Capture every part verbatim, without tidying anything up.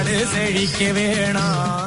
நாடு செழிக்க வேணாம்.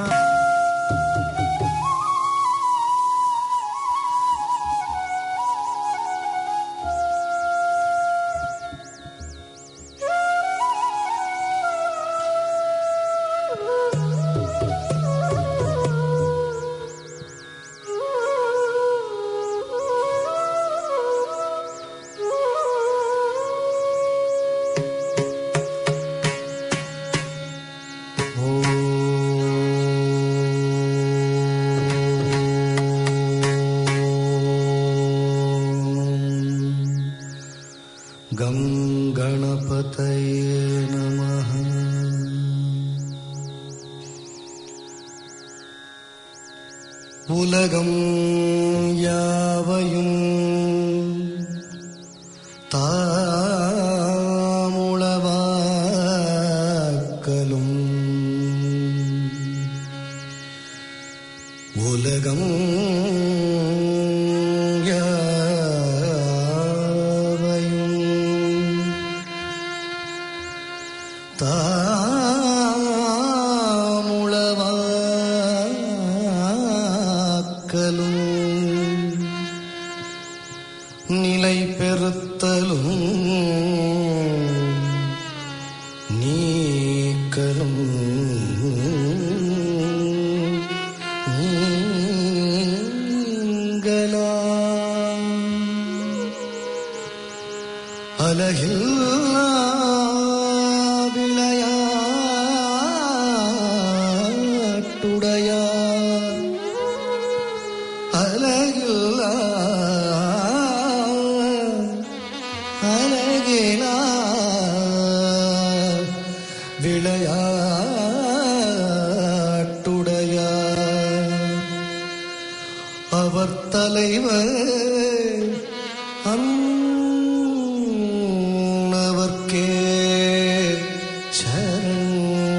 கம் கணபதயே நமஹ. உலகம் யாவையும் தாமுளவாக்கலும் உலகம் நிலை பெறுத்தலும் நீக்கலும் நீங்கலாம் அலகில்லா விளையாட்டுடையார் அலகில்லா அழகிலா விளையாட்டுடையார் அவர் தலைவர் அன்னவர்க்கே சரண்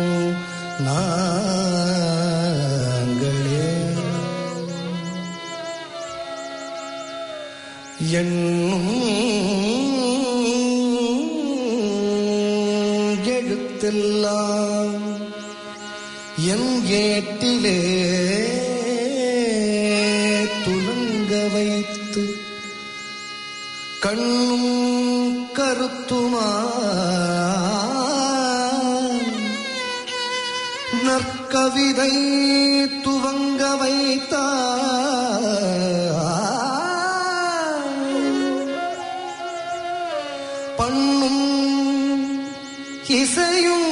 நாங்களே. என்னும் எழுத்தெல்லாம் என் ஏட்டிலே துலங்க வைத்து கண்ணும் கருத்துமா நற்கவிதை துவங்க வைத்தார். பண்ணும் இசையும்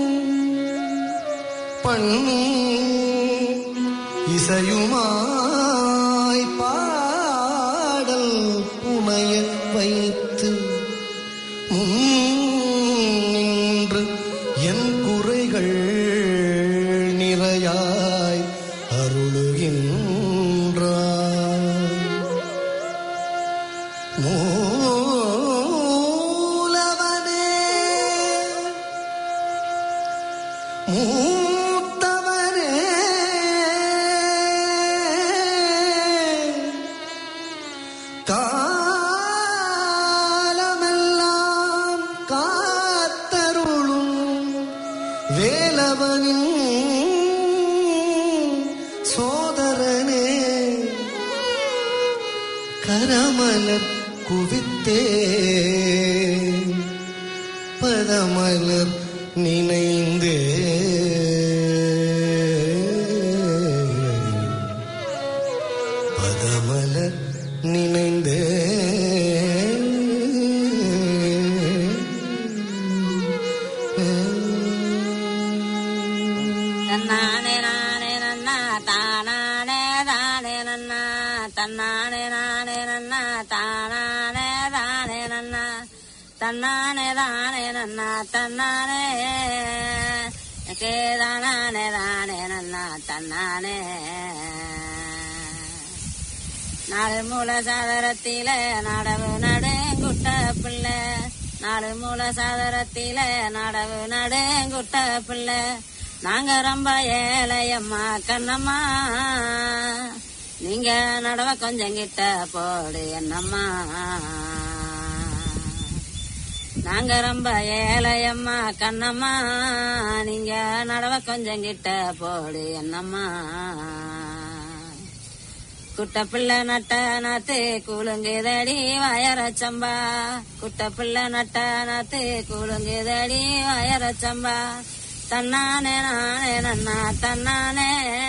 பண்ணும் இசையுமாய் பாடல் புனைய வைத்து முன்னின்று என் குறைகள் நிறையாய் அருளுகின்றார். மூலவனே மூத்தவனே காலமெல்லாம் காத்தருளும் வேலவனின் சோதரனே கரமலர் குவித்தே பதமலர் நினைந்தே பதமலர் நினைந்தே தன்னானே நானே நன்னா தானானே தானே நன்னா தன்னானே நானே நன்னா தானானே தானே நன்னா தன்னானே தானே நன்னா தன்னானே கேதானே தானே நன்னா தன்னானே. நாலு மூல சாதரத்தில நடவு நடுங்குட்ட பிள்ளை நாலு மூல சாதரத்தில நடவு நடுங்குட்ட பிள்ளை நாங்க ரொம்ப ஏழையம்மா கண்ணம்மா நீங்க நடவ கொஞ்சம் கிட்ட போடு என்னம்மா. நாங்க ரொம்ப ஏழையம்மா கண்ணம்மா நீங்க நடவ கொஞ்சம் கிட்ட போடு என்னம்மா. குட்ட பிள்ளை நட்ட நாத்து கூழுங்குதடி வயரச்சம்பா. குட்ட பிள்ளை நட்ட நாத்து கூழுங்குதடி வயரச்சம்பா. தன்னானே நானே நன்னா தன்னானே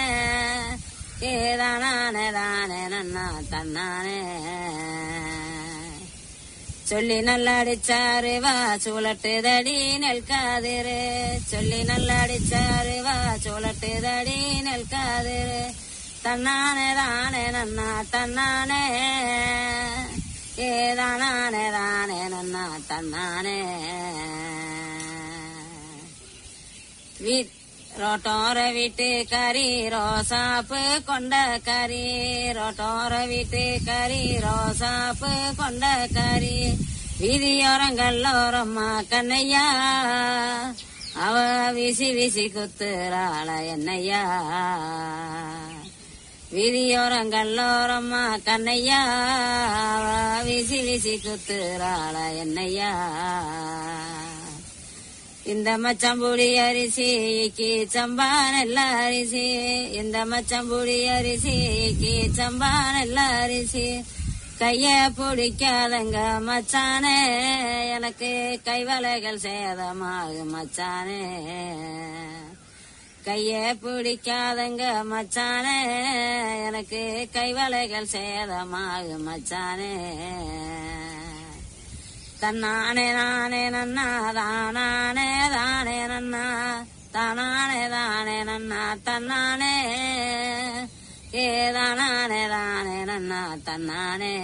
ஏதானே தானே நன்னா தன்னானே. சொல்லி நல்லாடிச்சாரு வா சூழட்டுதடி நெல்காதிரு. சொல்லி நல்லாடிச்சாரு வா சூழட்டுதடி நெல்காதிரு. தன்னானே தானே நன்னா தன்னானே ஏதானே தானே நன்னா தன்னானே. ரோட்டோர வீட்டு கறி ரோசாப்பு கொண்ட கறி. ரோட்டோர வீட்டு கறி ரோசாப்பு கொண்ட கறி. வீதியோரங்கல்லோரம்மா கண்ணையா அவ வீசி வீசி குத்துறாள என்னையா. வீதியோரங்கல்லோரம்மா கண்ணையா அவ வீசி வீசி குத்துறாள என்னையா. இந்த மச்சம்புடி அரிசிக்கு சம்பா நெல்ல அரிசி. இந்த மச்சம்புடி அரிசிக்கு சம்பா நெல்ல அரிசி. கைய பிடிக்காதங்க மச்சானே எனக்கு கைவலைகள் சேதமாகும் மச்சானே. கைய பிடிக்காதங்க மச்சானே எனக்கு கைவலைகள் சேதமாகும் மச்சானே. தன்னானே நானே நன்னா தானானே தானே நன்னா தானானே தானே நன்னா தன்னானே ஏதானே தானே நன்னா தன்னானே.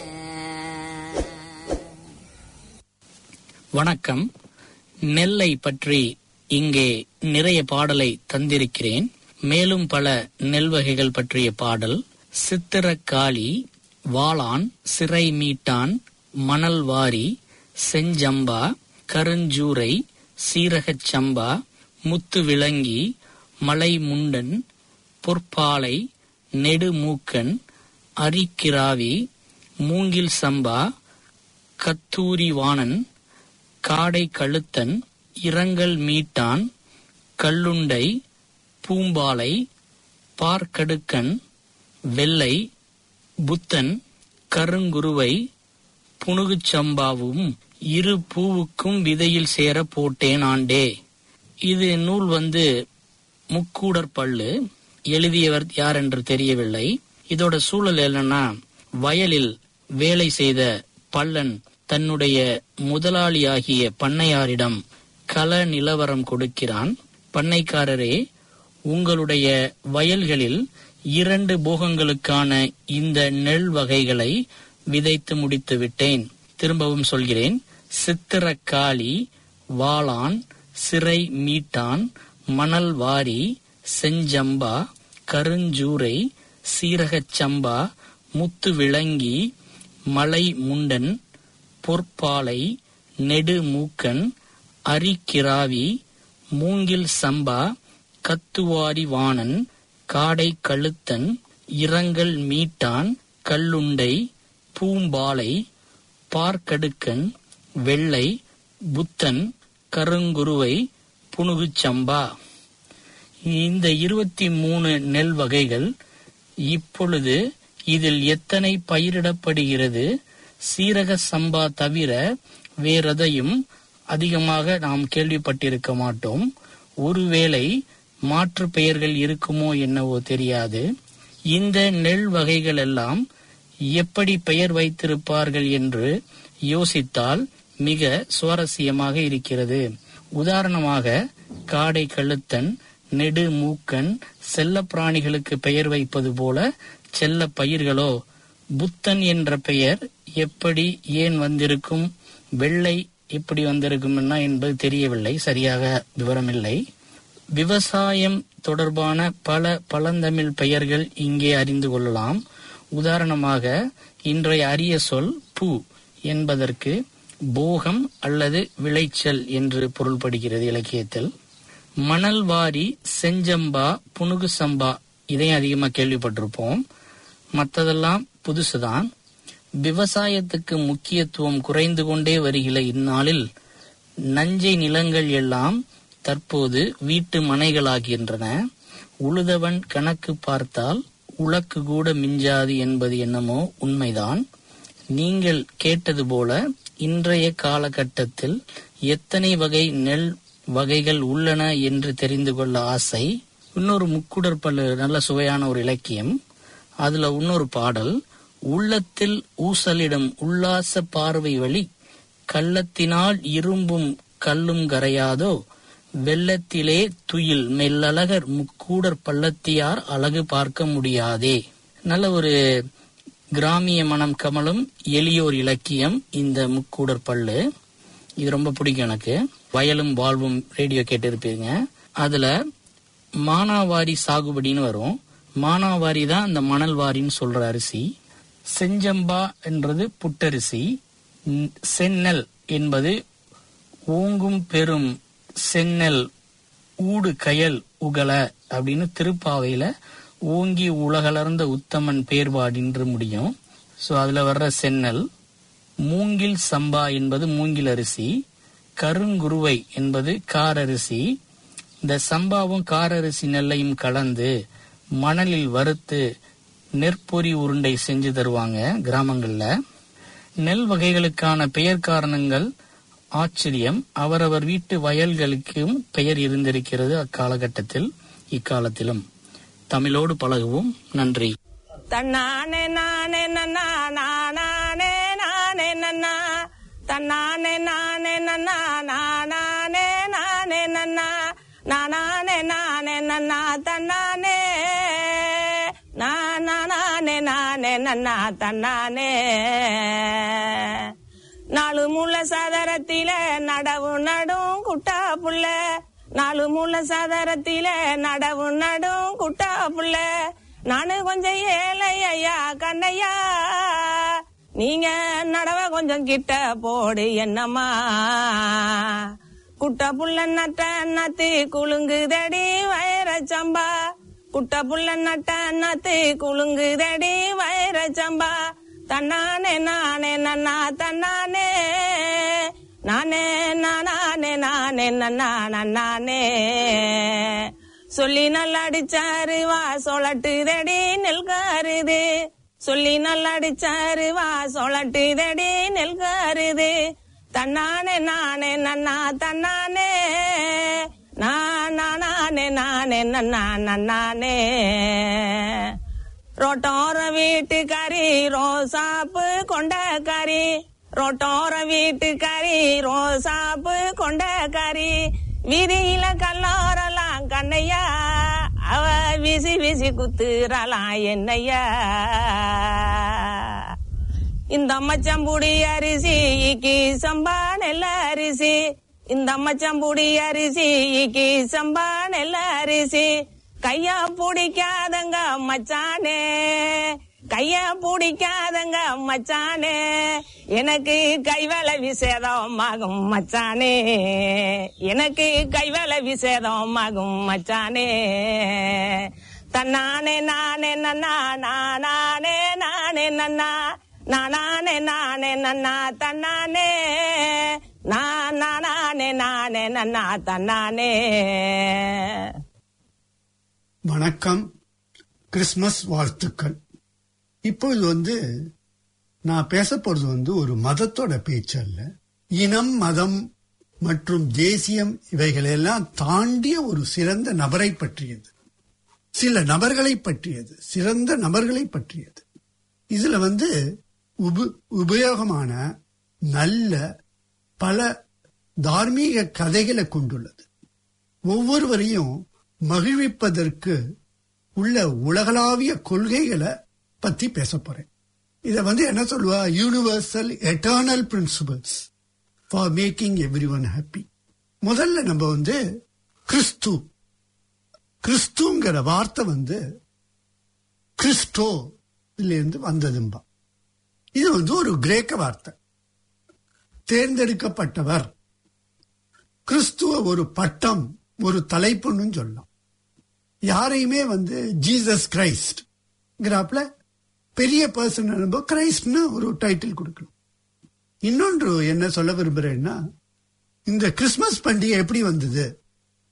வணக்கம். நெல்லை பற்றி இங்கே நிறைய பாடலை தந்திருக்கிறேன். மேலும் பல நெல் வகைகள் பற்றிய பாடல். சித்திரக்காளி, வாளான், சிறை மீட்டான், மணல் வாரி, செஞ்சம்பா, கருஞ்சூரை, சீரகச் சம்பா, முத்து விளங்கி, மலை முண்டன், பொற்பாலை, நெடுமூக்கன், அரிக்கிராவி, மூங்கில் சம்பா, கத்தூரி வாணன், காடை கழுத்தன், இரங்கல் மீட்டான், கல்லுண்டை, பூம்பாலை, பார்க்கடுக்கன், வெள்ளை, புத்தன், கருங்குருவை, புனுகுச் சம்பாவும் இரு பூவுக்கும் விதையில் சேர போட்டேன் ஆண்டே. இது நூல் வந்து முக்கூடர் பள்ளு. எழுதியவர் யார் என்று தெரியவில்லை. இதோட சூழல் என்னன்னா, வயலில் வேலை செய்த பள்ளன் தன்னுடைய முதலாளியாகிய பண்ணையாரிடம் கள நிலவரம் கொடுக்கிறான். பண்ணைக்காரரே, உங்களுடைய வயல்களில் இரண்டு போகங்களுக்கான இந்த நெல் வகைகளை விதைத்து முடித்து விட்டேன். திரும்பவும் சொல்கிறேன். சித்திரக்காளி, வாளான், சிறை மீட்டான், மணல் வாரி, செஞ்சம்பா, கருஞ்சூரை, சீரகச் சம்பா, முத்து விளங்கி, மலை முண்டன், பொற்பாலை, நெடுமூக்கன், அரிக்கிராவி, மூங்கில் சம்பா, கத்துவாரி வாணன், காடை கழுத்தன், இரங்கல் மீட்டான், கல்லுண்டை, பூம்பாலை, பார்க்கடுக்கன், வெள்ளை, புத்தன், கருங்குருவை, புனுகுச் சம்பா. இந்த இருபத்தி மூணு நெல் வகைகள். இப்பொழுது இதில் எத்தனை பயிரிடப்படுகிறது? சீரக சம்பா தவிர வேறெதையும் அதிகமாக நாம் கேள்விப்பட்டிருக்க மாட்டோம். ஒருவேளை மாற்று பெயர்கள் இருக்குமோ என்னவோ தெரியாது. இந்த நெல் வகைகள் எல்லாம் எப்படி பெயர் வைத்திருப்பார்கள் என்று யோசித்தால் மிக சுவாரஸ்யமாக இருக்கிறது. உதாரணமாக, காடை கழுத்தன், நெடு மூக்கன் செல்ல பிராணிகளுக்கு பெயர் வைப்பது போல செல்ல பயிர்களோ. புத்தன் என்ற பெயர் எப்படி ஏன் வந்திருக்கும், வெள்ளை எப்படி வந்திருக்கும் என்பது தெரியவில்லை, சரியாக விவரமில்லை. விவசாயம் தொடர்பான பல பழந்தமிழ் பெயர்கள் இங்கே அறிந்து கொள்ளலாம். உதாரணமாக, இன்றைய அரிய சொல் பூ என்பதற்கு போகம் அல்லது விளைச்சல் என்று பொருள்படுகிறது இலக்கியத்தில். மணல் வாரி, செஞ்சம்பா, புனுகு சம்பா இதையும் அதிகமாக கேள்விப்பட்டிருப்போம். மற்றதெல்லாம் புதுசுதான். விவசாயத்துக்கு முக்கியத்துவம் குறைந்து கொண்டே வருகிற இந்நாளில் நஞ்சை நிலங்கள் எல்லாம் தற்போது வீட்டு மனைகளாகின்றன. உழுதவன் கணக்கு பார்த்தால் உலக்கு கூட மிஞ்சாது என்பது என்னமோ உண்மைதான். நீங்கள் கேட்டது போல இன்றைய காலகட்டத்தில் எத்தனை வகை நெல் வகைகள் உள்ளன என்று தெரிந்து கொள்ள ஆசை. இன்னொரு முக்குடற்பள்ளு நல்ல சுவையான ஒரு இலக்கியம். அதுல இன்னொரு பாடல், உள்ளத்தில் ஊசலிடம் உல்லாச பார்வை வழி கள்ளத்தினால் இரும்பும் கல்லும் கரையாதோ வெள்ளத்திலே துயில் மெல்லழகர் முக்கூடர் பள்ளத்தியார் அழகு பார்க்க முடியாதே. நல்ல ஒரு கிராமிய மனம் கமலும் எளியோர் இலக்கியம் இந்த முக்கூடர் பள்ளு. இது ரொம்ப பிடிக்கும் எனக்கு. வயலும் வாழ்வும் ரேடியோ கேட்டிருப்பீங்க. அதுல மானாவாரி சாகுபடின்னு வரும். மானாவாரி தான் அந்த மணல் வாரின்னு சொல்ற அரிசி. செஞ்சம்பா என்றது புட்டரிசி. செந்நெல் என்பது ஓங்கும் பெரும் செந்நெல் ஊடு கயல் உகல அப்படின்னு திருப்பாவையில ஓங்கி உலகளர்ந்த உத்தமன் பேர்பாடின்று முடியும். ஸோ அதுல வர்ற செந்நெல். மூங்கில் சம்பா என்பது மூங்கில் அரிசி. கருங்குருவை என்பது காரரிசி. இந்த சம்பாவும் காரரிசி நெல்லையும் கலந்து மணலில் வறுத்து நெற்பொறி உருண்டை செஞ்சு தருவாங்க கிராமங்கள்ல. நெல் வகைகளுக்கான பெயர் காரணங்கள் ஆச்சரியம். அவரவர் வீட்டு வயல்களுக்கும் பெயர் இருந்திருக்கிறது அக்காலகட்டத்தில், இக்காலத்திலும். தமிழோடு பழகுவோம். நன்றி. தன்னானே நானே நன்னா நானே நானே நன்னா தன்னானே நானே நன்னா நானே நானே நன்னா நானே நானே நன்னா தன்னானே நானே நானே நன்னா தன்னானே. நாலு முள்ள சதரத்தில நடவு நடும் குட்டா புள்ள, நாலு முள்ள சதரத்தில நடவு நடும் குட்டா புள்ள. நானு கொஞ்சம் ஏழை ஐயா கண்ணையா, நீங்க நடவ கொஞ்சம் கிட்ட போடு என்னம்மா. குட்ட புள்ள நட்ட நத்தி குலுங்குதடி வைரச்சம்பா, குட்ட புள்ள நட்ட நத்தி குலுங்குதடி வைரச்சம்பா. தன்னானே நானே நன்னா தன்னானே நானே நானே நானே நன்னா நன்னானே. சொல்லி நல்லா அடிச்சாரு வா சொலட்டு தடி நெல்காருது, சொல்லி நல்லா அடிச்சாரு வா சொலட்டு தடி நெல்காருது. தன்னானே நானே நன்னா தன்னானே நானே நானே நன்னா நன்னானே. ரோட்டோர வீட்டுக்காரி ரோசாப்பு கொண்டக்காரி, ரோட்டோர வீட்டுக்காரி ரோசாப்பு கொண்டக்காரி. வீதியில கல்லோரலாம் கண்ணையா, அவ வீசி வீசி குத்துறலாம் என்னையா. இந்த மச்சம்புடி அரிசி இக்கி சம்பா நெல்ல அரிசி, இந்த மச்சம்புடி அரிசி இக்கி சம்பா நெல்ல அரிசி. கையா பிடிக்காதங்க மச்சானே, கையா பிடிக்காதங்க மச்சானே, எனக்கு கைவேலை விசேதம் ஆகும் மச்சானே, எனக்கு கைவேலை விசேதம் ஆகும் மச்சானே. தன்னானே நானே நன்னா நானே நானே நன்னா நானே நானே நன்னா தன்னானே நானே நானே நன்னா தன்னானே. வணக்கம், கிறிஸ்துமஸ் வாழ்த்துக்கள். இப்பொழுது வந்து நான் பேச போறது வந்து ஒரு மதத்தோட பேச்சு அல்ல. இனம், மதம் மற்றும் தேசியம் இவைகளெல்லாம் தாண்டிய ஒரு சிறந்த நபரை பற்றியது, சில நபர்களை பற்றியது, சிறந்த நபர்களை பற்றியது. இதுல வந்து உப உபயோகமான நல்ல பல தார்மீக கதைகளை கொண்டுள்ளது. ஒவ்வொருவரையும் மகிழ்விப்பதற்கு உள்ள உலகளாவிய கொள்கைகளை பத்தி பேச போறேன். இத வந்து என்ன சொல்லுவா, universal eternal principles for making everyone happy. முதல்ல நம்ம வந்து கிறிஸ்து, கிறிஸ்துங்கிற வார்த்தை வந்து கிறிஸ்டோ இருந்து வந்ததும்பா. இது வந்து ஒரு கிரேக்க வார்த்தை. தேர்ந்தெடுக்கப்பட்டவர், கிறிஸ்துவ ஒரு பட்டம், ஒரு தலைப்புன்னு சொல்லலாம். யாரையுமே வந்து ஜீசஸ் கிரைஸ்ட் பெரிய பர்சன் கிரைஸ்ட்னு ஒரு டைட்டில் கொடுக்கணும். இன்னொன்று என்ன சொல்ல விரும்புறேன்னா, இந்த கிறிஸ்துமஸ் பண்டிகை எப்படி வந்தது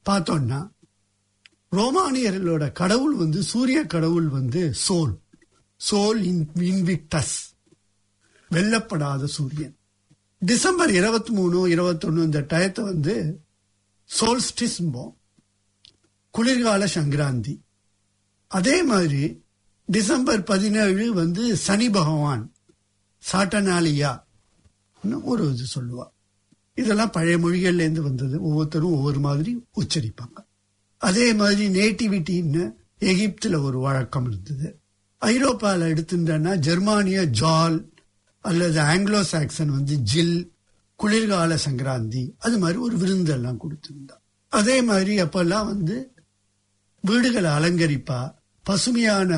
பார்த்தோம்னா ரோமானியர்களோட கடவுள் வந்து சூரிய கடவுள் வந்து சோல் சோல் இன்விக்டஸ், வெல்லப்படாத சூரியன். டிசம்பர் இருபத்தி மூணு இருபத்தி ஒன்னு இந்த டயத்தை வந்து சோல்ஸ்டிஸ், குளிர்கால சங்கராந்தி. அதே மாதிரி டிசம்பர் பதினேழு வந்து சனி பகவான் சாட்டனாலியா ஒரு இது சொல்லுவா. இதெல்லாம் பழைய மொழிகள்ல இருந்து வந்தது, ஒவ்வொருத்தரும் ஒவ்வொரு மாதிரி உச்சரிப்பாங்க. அதே மாதிரி நேட்டிவிட்டின்னு எகிப்துல ஒரு வழக்கம் இருந்தது. ஐரோப்பால எடுத்துட்டா ஜெர்மானிய ஜால் அல்லது ஆங்கிலோ சாக்சன் வந்து ஜில், குளிர்கால சங்கராந்தி, அது மாதிரி ஒரு விருந்து எல்லாம் கொடுத்திருந்தா. அதே மாதிரி அப்பெல்லாம் வந்து வீடுகளை அலங்கரிப்பா, பசுமையான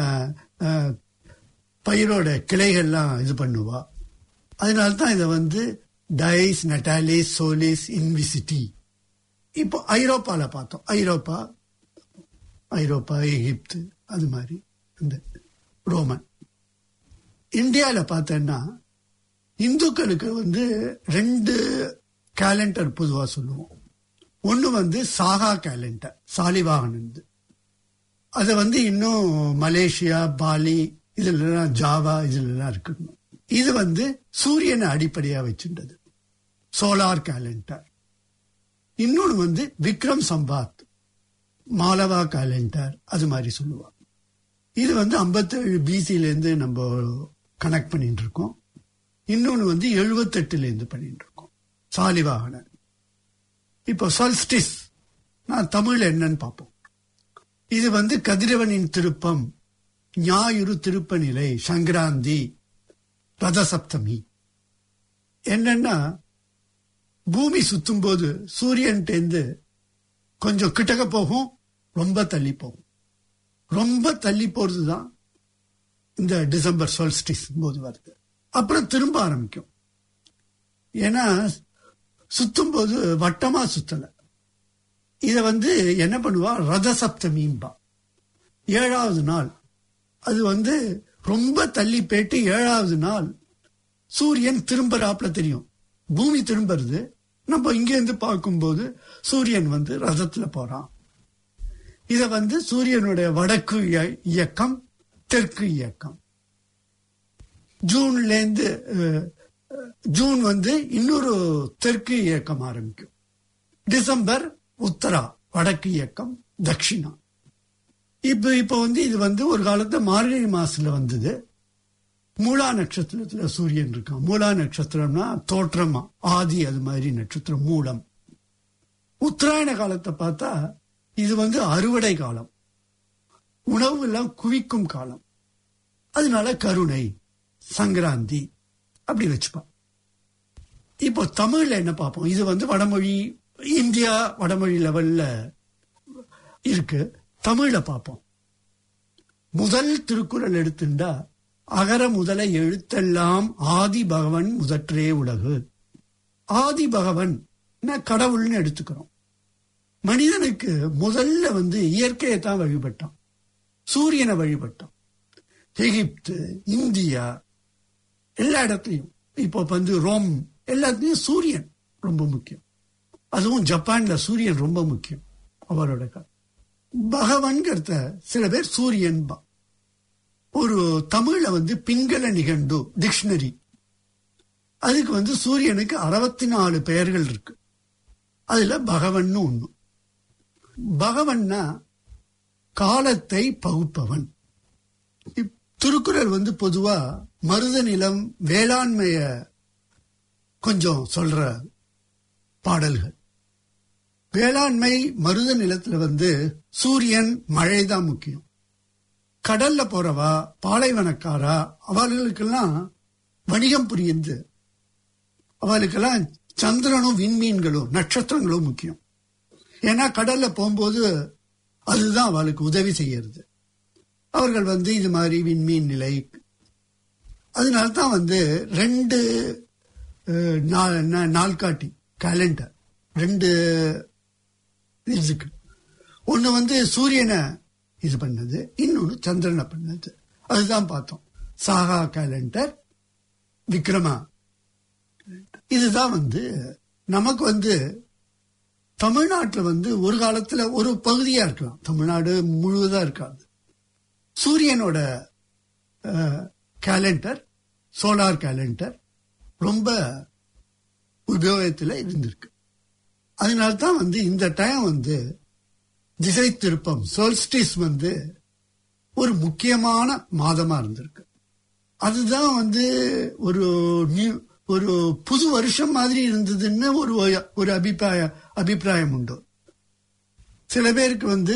பயிரோட கிளைகள்லாம் இது பண்ணுவா. அதனால்தான் இதை வந்து டைஸ் நட்டாலிஸ் சோலிஸ் இன்விசிட்டி. இப்போ ஐரோப்பால பார்த்தோம், ஐரோப்பா ஐரோப்பா எகிப்து, அது மாதிரி இந்த ரோமன். இந்தியாவில பார்த்தேன்னா இந்துக்களுக்கு வந்து ரெண்டு கேலண்டர் பொதுவா சொல்லுவோம். ஒன்னு வந்து சாகா கேலண்டர், சாலிவாகனந்து. அது வந்து இன்னும் மலேசியா, பாலி, இதுல ஜாவா இதுல இருக்கணும். இது வந்து சூரியனை அடிப்படையா வச்சுட்டது, சோலார் கேலண்டர். இன்னொன்னு வந்து விக்ரம் சம்பாத், மாலவா கேலண்டர், அது மாதிரி சொல்லுவாங்க. இது வந்து ஐம்பத்தி ஏழு பிசில இருந்து நம்ம கனெக்ட் பண்ணிட்டு இருக்கோம். இன்னொன்னு வந்து எழுபத்தி எட்டுல இருந்து பண்ணிட்டு இருக்கோம், சாலிவாகனர். இப்போ சால்ஸ்டிஸ் நான் தமிழ்ல என்னன்னு பார்ப்போம். இது வந்து கதிரவனின் திருப்பம், ஞாயிறு திருப்ப நிலை, சங்கராந்தி, ரதசப்தமி. என்னன்னா பூமி சுத்தும் போது சூரியன்டேந்து கொஞ்சம் கிட்டக்க போகும், ரொம்ப தள்ளி போகும். ரொம்ப தள்ளி போறதுதான் இந்த டிசம்பர் சால்ஸ்டிஸ் போது வருது. அப்புறம் திரும்ப ஆரம்பிக்கும். ஏன்னா சுத்தும் போது வட்டமா சுத்தல. இத வந்து என்ன பண்ணுவா, ரதசப்தமிம்பா. ஏழாவது நாள் அது வந்து ரொம்ப தள்ளி போயிட்டு ஏழாவது நாள் சூரியன் திரும்பறாப்புல தெரியும். பூமி திரும்புறது, நம்ம இங்க இருந்து பார்க்கும்போது சூரியன் வந்து ரதத்துல போறான். இத வந்து சூரியனுடைய வடக்கு இயக்கம், தெற்கு இயக்கம். ஜூன்ல இருந்து ஜூன் வந்து இன்னொரு தெற்கு இயக்கம் ஆரம்பிக்கும். டிசம்பர் உத்தரா, வடக்கு இயக்கம், தட்சிணா. இப்ப இப்ப வந்து இது வந்து ஒரு காலத்துல மார்கழி மாசத்துல வந்தது. மூலா நட்சத்திரத்துல சூரியன் இருக்கான். மூலா நட்சத்திரம்னா தோற்றமா ஆதி, அது மாதிரி நட்சத்திரம் மூலம். உத்தராயண காலத்தை பார்த்தா இது வந்து அறுவடை காலம், உணவு எல்லாம் குவிக்கும் காலம். அதனால கருணை, சங்கராந்தி அப்படி வச்சுப்பான். இப்போ தமிழ்ல என்ன பார்ப்போம். இது வந்து வடமொழி, இந்தியா வடமொழி லெவல்ல இருக்கு. தமிழ்ல பார்ப்போம். முதல் திருக்குறள் எடுத்துட்டா அகர முதல எழுத்தெல்லாம் ஆதி பகவன் முதற்றே உலகு. ஆதி பகவன் கடவுள்னு எடுத்துக்கிறோம். மனிதனுக்கு முதல்ல வந்து இயற்கையை தான் வழிபட்டான், சூரியனை வழிபட்டான். எகிப்து, இந்தியா, எல்லா இடத்துலையும், இப்போ வந்து ரோம், எல்லாத்துலயும் சூரியன் ரொம்ப முக்கியம். அதுவும் ஜப்பான்ல சூரியன் ரொம்ப முக்கியம். அவரோட பகவான்கிறத சில பேர் சூரியன். ஒரு தமிழ்ல வந்து பிங்கள நிகண்டு டிக்ஷனரி, அதுக்கு வந்து சூரியனுக்கு அறுபத்தி நாலு பெயர்கள் இருக்கு. அதுல பகவன் ஒண்ணு. பகவன்னா காலத்தை பகுப்பவன். திருக்குறள் வந்து பொதுவா மருத நிலம், வேளாண்மைய கொஞ்சம் சொல்ற பாடல்கள். வேளாண்மை மருத நிலத்துல வந்து சூரியன், மழைதான் முக்கியம். கடல்ல போறவா, பாலைவனக்காரா, அவர்களுக்கெல்லாம் வணிகம் புரியுது. அவளுக்கெல்லாம் சந்திரனும் விண்மீன்களும் நட்சத்திரங்களும் முக்கியம். ஏன்னா கடல்ல போகும்போது அதுதான் அவளுக்கு உதவி செய்யறது. அவர்கள் வந்து இது மாதிரி விண்மீன் நிலை. அதனால்தான் வந்து ரெண்டு நாள்காட்டி கேலண்டர் ரெண்டு இருக்கு. ஒன்னு வந்து சூரியனை இது பண்ணது, இன்னொன்னு சந்திரனை பண்ணது. அதுதான் பார்த்தோம். சாகா கேலண்டர், விக்ரமா. இதுதான் வந்து நமக்கு வந்து தமிழ்நாட்டில் வந்து ஒரு காலத்துல ஒரு பகுதியா இருக்கலாம், தமிழ்நாடு முழுவதா இருக்காது. சூரியனோட கேலண்டர், சோலார் கேலண்டர் ரொம்ப உபயோகத்தில் இருந்திருக்கு. அதனால்தான் வந்து இந்த டைம் வந்து திசை திருப்பம், சோல்ஸ்டிஸ் வந்து ஒரு முக்கியமான மாதமா இருந்திருக்கு. அதுதான் வந்து ஒரு ஒரு புது வருஷம் மாதிரி இருந்ததுன்னு ஒரு ஒரு அபிப்பிராய அபிப்பிராயம் உண்டு. சில பேருக்கு வந்து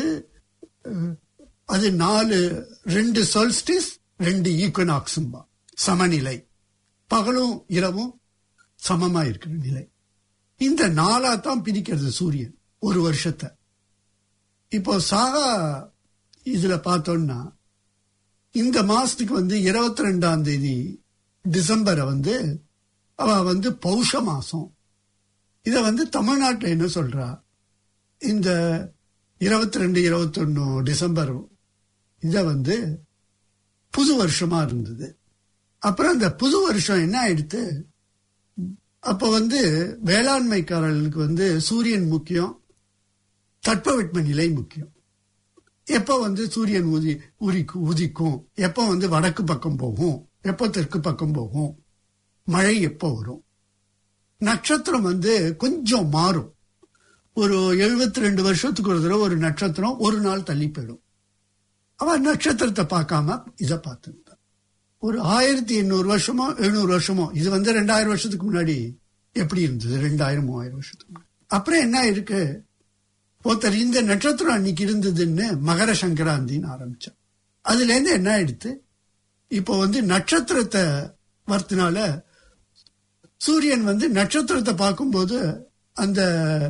அது நாலு ரெண்டு சோல்ஸ்டிஸ் ரெண்டு ஈக்வனாக்ஸும் சமநிலை, பகலும் இரவும் சமமா இருக்கிற நிலை. இந்த நாளா தான் பிரிக்கிறது சூரியன் ஒரு வருஷத்தை. இப்போ சாகா இதுல பார்த்தோம்னா இந்த மாசத்துக்கு வந்து இருபத்தி ரெண்டாம் தேதி டிசம்பரை வந்து அவ வந்து பௌஷ மாசம். இத வந்து தமிழ்நாட்டில் என்ன சொல்றா, இந்த இருபத்தி ரெண்டு இருபத்தி ஒன்னு டிசம்பர் இத வந்து புது வருஷமா இருந்தது. அப்புறம் அந்த புது வருஷம் என்ன ஆயிடுத்து, அப்ப வந்து வேளாண்மைக்காரர்களுக்கு வந்து சூரியன் முக்கியம், தட்பவெட்ப நிலை முக்கியம். எப்ப வந்து சூரியன் உதி உரிக்கும் உதிக்கும், எப்ப வந்து வடக்கு பக்கம் போகும், எப்ப தெற்கு பக்கம் போகும், மழை எப்ப வரும், நட்சத்திரம் வந்து கொஞ்சம் மாறும். ஒரு எழுபத்தி ரெண்டு வருஷத்துக்கு ஒரு தடவை ஒரு நட்சத்திரம் ஒரு நாள் தள்ளி போயிடும். அவன் நட்சத்திரத்தை பார்க்காம இதை பார்த்துருந்தான். ஒரு ஆயிரத்தி எண்ணூறு வருஷமோ எழுநூறு வருஷமோ, இது வந்து ரெண்டாயிரம் வருஷத்துக்கு முன்னாடி எப்படி இருந்தது, ரெண்டாயிரம் மூவாயிரம் வருஷத்துக்கு முன்னாடி. அப்புறம் என்ன இருக்கு, ஒருத்தர் இந்த நட்சத்திரம் அன்னைக்கு இருந்ததுன்னு மகர சங்கராந்தின்னு ஆரம்பிச்சான். அதுல இருந்து என்ன ஆயிடுத்து, இப்போ வந்து நட்சத்திரத்தை வரத்தினால சூரியன் வந்து நட்சத்திரத்தை பார்க்கும்போது அந்த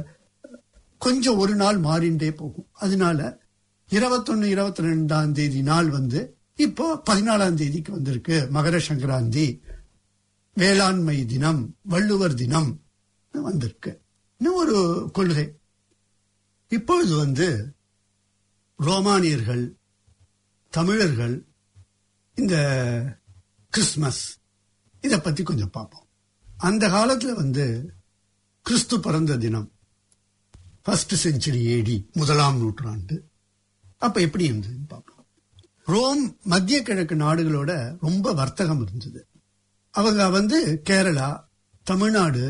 கொஞ்சம் ஒரு நாள் மாறிண்டே போகும். அதனால இருபத்தொன்னு இருபத்தி ரெண்டாம் தேதி நாள் வந்து இப்போ பதினாலாம் தேதிக்கு வந்திருக்கு. மகர சங்கராந்தி, வேளாண்மை தினம், வள்ளுவர் தினம் வந்திருக்கு. இன்னும் ஒரு கொள்கை, இப்பொழுது வந்து ரோமானியர்கள், தமிழர்கள் இந்த கிறிஸ்துமஸ் இத பத்தி கொஞ்சம் பார்ப்போம். அந்த காலத்துல வந்து கிறிஸ்து பிறந்த தினம் ஃபர்ஸ்ட் செஞ்சுரி ஏடி, முதலாம் நூற்றாண்டு. அப்ப எப்படி இருந்ததுன்னு பார்ப்போம். ரோம் மத்திய கிழக்கு நாடுகளோட ரொம்ப வர்த்தகம் இருந்தது. அவங்க வந்து கேரளா, தமிழ்நாடு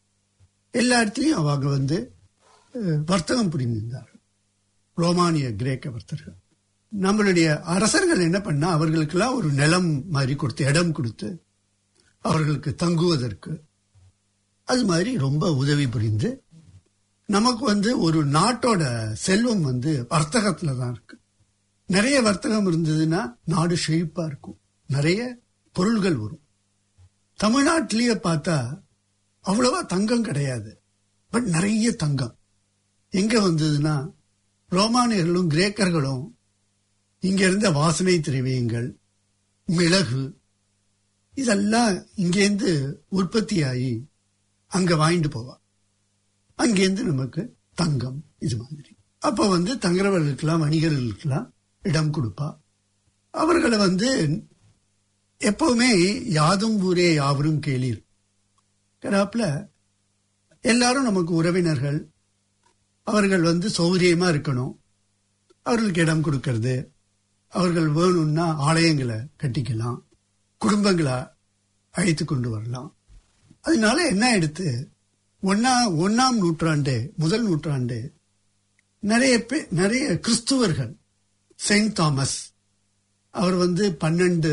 எல்லா இடத்துலயும் அவங்க வந்து வர்த்தகம் புரிந்திருந்தார்கள், ரோமானிய கிரேக்க வர்த்தகர்கள். நம்மளுடைய அரசர்கள் என்ன பண்ணா, அவர்களுக்கெல்லாம் ஒரு நிலம் மாதிரி கொடுத்து, இடம் கொடுத்து அவர்களுக்கு தங்குவதற்கு அது மாதிரி ரொம்ப உதவி புரிந்து, நமக்கு வந்து ஒரு நாட்டோட செல்வம் வந்து வர்த்தகத்துல தான் இருக்கு. நிறைய வர்த்தகம் இருந்ததுன்னா நாடு செழிப்பா இருக்கும், நிறைய பொருள்கள் வரும். தமிழ்நாட்டிலேயே பார்த்தா அவ்வளவா தங்கம் கிடையாது, பட் நிறைய தங்கம் எங்க வந்ததுன்னா, ரோமானியர்களும் கிரேக்கர்களும் இங்க இருந்த வாசனை திரவியங்கள், மிளகு இதெல்லாம் இங்கேருந்து உற்பத்தியாகி அங்க வாங்கிட்டு போவா. அங்கேருந்து நமக்கு தங்கம் இது மாதிரி. அப்ப வந்து தங்குறவர்களுக்கெல்லாம், வணிகர்களுக்கெல்லாம் இடம் கொடுப்பா. அவர்களை வந்து எப்பவுமே யாதும் ஊரே யாவரும் கேளீர் கராப்ல எல்லாரும் நமக்கு உறவினர்கள். அவர்கள் வந்து சௌகரியமா இருக்கணும், அவர்களுக்கு இடம் கொடுக்கறது, அவர்கள் வேணும்னா ஆலயங்களை கட்டிக்கலாம், குடும்பங்களை அழைத்து கொண்டு வரலாம். அதனால என்ன எடுத்து ஒன்னா ஒன்னாம் நூற்றாண்டு, முதல் நூற்றாண்டு நிறைய பேர், நிறைய கிறிஸ்துவர்கள், செயின்ட் தாமஸ் அவர் வந்து பன்னெண்டு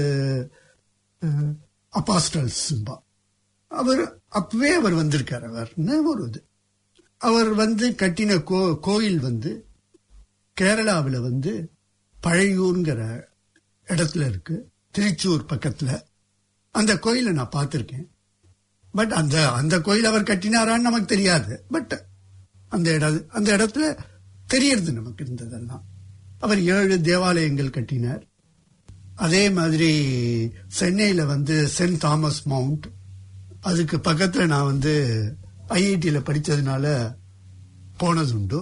அப்பாஸ்டல்ஸ், அவர் அப்பவே அவர் வந்திருக்கார். அவர் ஒரு இது அவர் வந்து கட்டின கோ கோயில் வந்து கேரளாவில் வந்து பழையூர்ங்கிற இடத்துல இருக்கு, திருச்சூர் பக்கத்துல. அந்த கோயிலை நான் பார்த்திருக்கேன். பட் அந்த அந்த கோயில் அவர் கட்டினாரான்னு நமக்கு தெரியாது. பட் அந்த இடம் அந்த இடத்துல தெரியறது நமக்கு இருந்ததெல்லாம். அவர் ஏழு தேவாலயங்கள் கட்டினார். அதே மாதிரி சென்னையில வந்து சென்ட் தாமஸ் மவுண்ட், அதுக்கு பக்கத்துல நான் வந்து ஐஐடியில படித்ததுனால போனதுண்டு.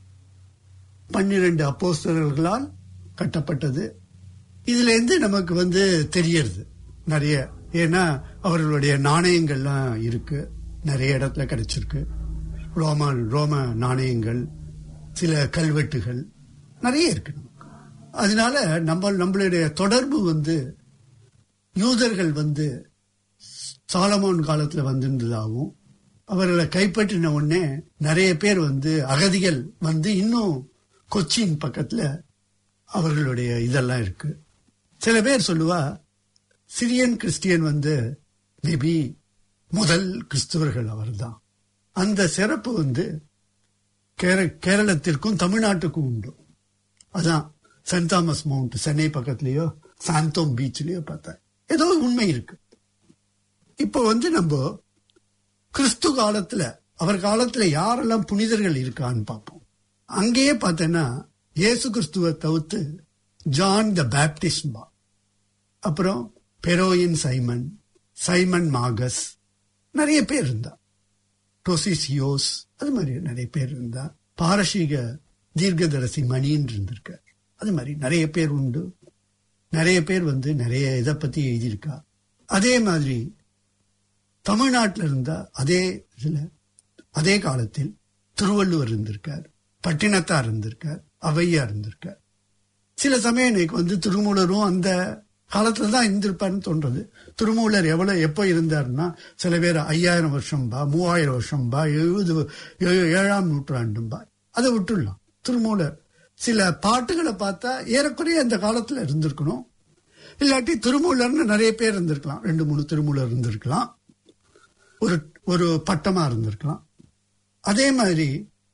பன்னிரண்டு அப்போஸ்தலர்களால் கட்டப்பட்டது. இதுல இருந்து நமக்கு வந்து தெரியறது நிறைய. ஏன்னா அவர்களுடைய நாணயங்கள்லாம் இருக்கு, நிறைய இடத்துல கிடைச்சிருக்கு. ரோம ரோம நாணயங்கள், சில கல்வெட்டுகள் நிறைய இருக்கு நமக்கு. அதனால நம்ம நம்மளுடைய தொடர்பு வந்து யூதர்கள் வந்து சாலமோன் காலத்துல வந்திருந்ததாகவும், அவர்களை கைப்பற்றின உடனே நிறைய பேர் வந்து அகதிகள் வந்து இன்னும் கொச்சின் பக்கத்துல அவர்களுடைய இதெல்லாம் இருக்கு. சில பேர் சொல்லுவா சிரியன் கிறிஸ்டியன் வந்து மேபி முதல் கிறிஸ்துவர்கள் அவர்தான். அந்த சிறப்பு வந்து கேரளத்திற்கும் தமிழ்நாட்டுக்கும் உண்டு. அதான் சென்ட் தாமஸ் மவுண்ட் சென்னை பக்கத்துலயோ சாந்தோம் பீச்லயோ பார்த்தா ஏதோ உண்மை இருக்கு. இப்போ வந்து நம்ம கிறிஸ்து காலத்துல அவர் காலத்துல யாரெல்லாம் புனிதர்கள் இருக்கான்னு பார்ப்போம். அங்கேயே பார்த்தேன்னா இயேசு கிறிஸ்துவை தவிர்த்து ஜான் த பேப்டிஸ்ட், அப்புறம் பெரோயின் சைமன், சைமன் மாகஸ், நிறைய பேர் இருந்தா. டோசிசியோஸ், அது மாதிரி நிறைய பேர் இருந்தா. பாரசீக தீர்க்கதரிசி மணின்னு இருந்திருக்க, அது மாதிரி நிறைய பேர் உண்டு. நிறைய பேர் வந்து நிறைய இதை பத்தி எழுதியிருக்கா. அதே மாதிரி தமிழ்நாட்டில் இருந்தா அதே இதுல அதே காலத்தில் திருவள்ளுவர் இருந்திருக்கார், பட்டினத்தார் இருந்திருக்கார், ஔவையார் இருந்திருக்கார். சில சமயம் எனக்கு வந்து திருமூலரும் அந்த காலத்துல தான் இருந்திருப்பாருன்னு தோன்றது. திருமூலர் எவ்வளவு எப்ப இருந்தாருன்னா, சில பேர் ஐயாயிரம் வருஷம் பா, மூவாயிரம் வருஷம் பா, எழுபது ஏழாம் நூற்றாண்டும் பா, அதை விட்டுடலாம். திருமூலர் சில பாட்டுகளை பார்த்தா ஏறக்குறைய அந்த காலத்துல இருந்திருக்கணும். இல்லாட்டி திருமூலர்னு நிறைய பேர் இருந்திருக்கலாம், ரெண்டு மூணு திருமூலர் இருந்திருக்கலாம், ஒரு ஒரு பட்டமா இருந்திருக்கலாம். அதே மாதிரி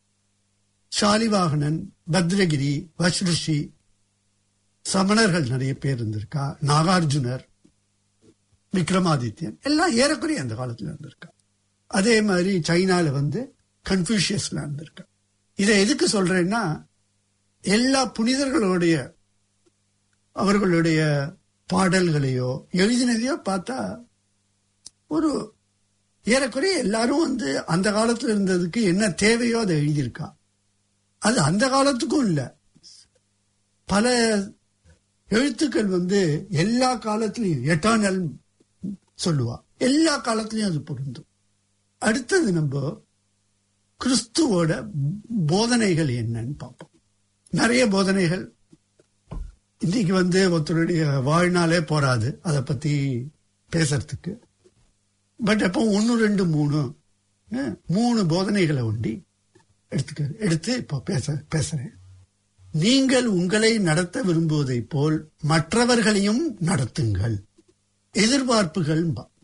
சாலிவாகனன், பத்ரகிரி, வஷ்ருஷி, சமணர்கள் நிறைய பேர் இருந்திருக்கா. நாகார்ஜுனர், விக்ரமாதித்யன் எல்லாம் ஏறக்குறைய அந்த காலத்துல இருந்திருக்கா. அதே மாதிரி சைனால வந்து கன்ஃபூஷியஸ்ல இருந்திருக்கா. இதை எதுக்கு சொல்றேன்னா, எல்லா புனிதர்களுடைய அவர்களுடைய பாடல்களையோ எழுதினதையோ பார்த்தா ஒரு ஏறக்குறைய எல்லாரும் வந்து அந்த காலத்துல இருந்ததுக்கு என்ன தேவையோ அதை எழுதியிருக்கா. அது அந்த காலத்துக்கும் இல்ல, பல எழுத்துக்கள் வந்து எல்லா காலத்திலையும் எட்டர்னல் சொல்லுவா, எல்லா காலத்திலையும் அது பொருந்தும். அடுத்தது நம்ம கிறிஸ்துவோட போதனைகள் என்னன்னு பார்ப்போம். நிறைய போதனைகள் இன்னைக்கு வந்து ஒருத்தருடைய வாழ்நாளே போராது அதை பத்தி பேசுறதுக்கு. பட் அப்போ ஒன்னு ரெண்டு மூணு மூணு போதனைகளை ஒண்டி எடுத்துக்க எடுத்து இப்போ பேச பேசுறேன். நீங்கள் உங்களை நடத்த விரும்புவதை போல் மற்றவர்களையும் நடத்துங்கள். எதிர்பார்ப்புகள்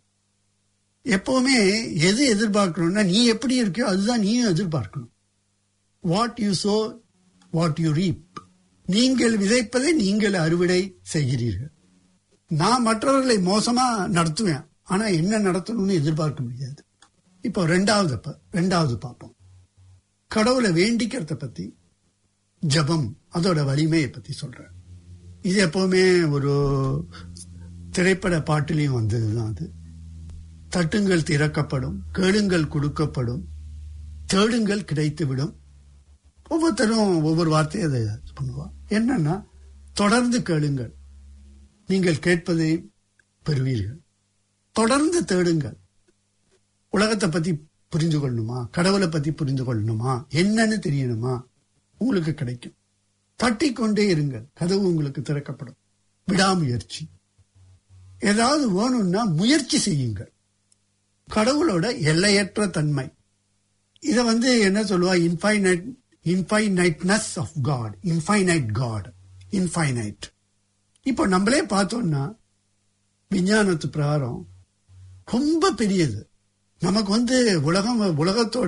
எப்பவுமே எது எதிர்பார்க்கணும்னா, நீ எப்படி இருக்கியோ அதுதான் நீயும் எதிர்பார்க்கணும். What you sow what you reap. நீங்கள் விதைப்பதை நீங்கள் அறுவடை செய்கிறீர்கள். நான் மற்றவர்களை மோசமா நடத்துவேன், ஆனா என்ன நடத்தணும்னு எதிர்பார்க்க முடியாது. இப்போ ரெண்டாவது ரெண்டாவது பார்ப்போம். கடவுளை வேண்டிக்கிறத பத்தி, ஜபம், அதோட வலிமையை பத்தி சொல்றேன். இது எப்பவுமே ஒரு திரைப்பட பாட்டிலையும் வந்ததுதான். அது தட்டுங்கள் திறக்கப்படும், கேளுங்கள் கொடுக்கப்படும், தேடுங்கள் கிடைத்துவிடும். ஒவ்வொருத்தரும் ஒவ்வொரு வார்த்தையை அதை பண்ணுவா. என்னன்னா, தொடர்ந்து கேளுங்கள், நீங்கள் கேட்பதை பெறுவீர்கள். தொடர்ந்து தேடுங்கள். உலகத்தை பத்தி புரிந்து கொள்ளணுமா, கடவுளை பத்தி புரிந்து கொள்ளணுமா, என்னன்னு தெரியணுமா, உங்களுக்கு கிடைக்கும். தட்டி கொண்டே இருங்கள், கதவு உங்களுக்கு திறக்கப்படும். விடாமுயற்சி. ஏதாவது வேணும்னா முயற்சி செய்யுங்கள். கடவுளோட எல்லையற்ற தன்மை, இத வந்து என்ன சொல்லுவா, infinite infiniteness of God, infinite God, infinite. இப்போ நம்மளே பார்த்தோம்னா விஞ்ஞானத்து பிரகாரம் ரொம்ப பெரியது. நமக்கு வந்து உலகம் உலகத்தோட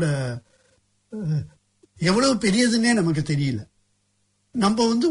எவ்வளவு பெரியதுன்னே நமக்கு தெரியல. நம்ம வந்து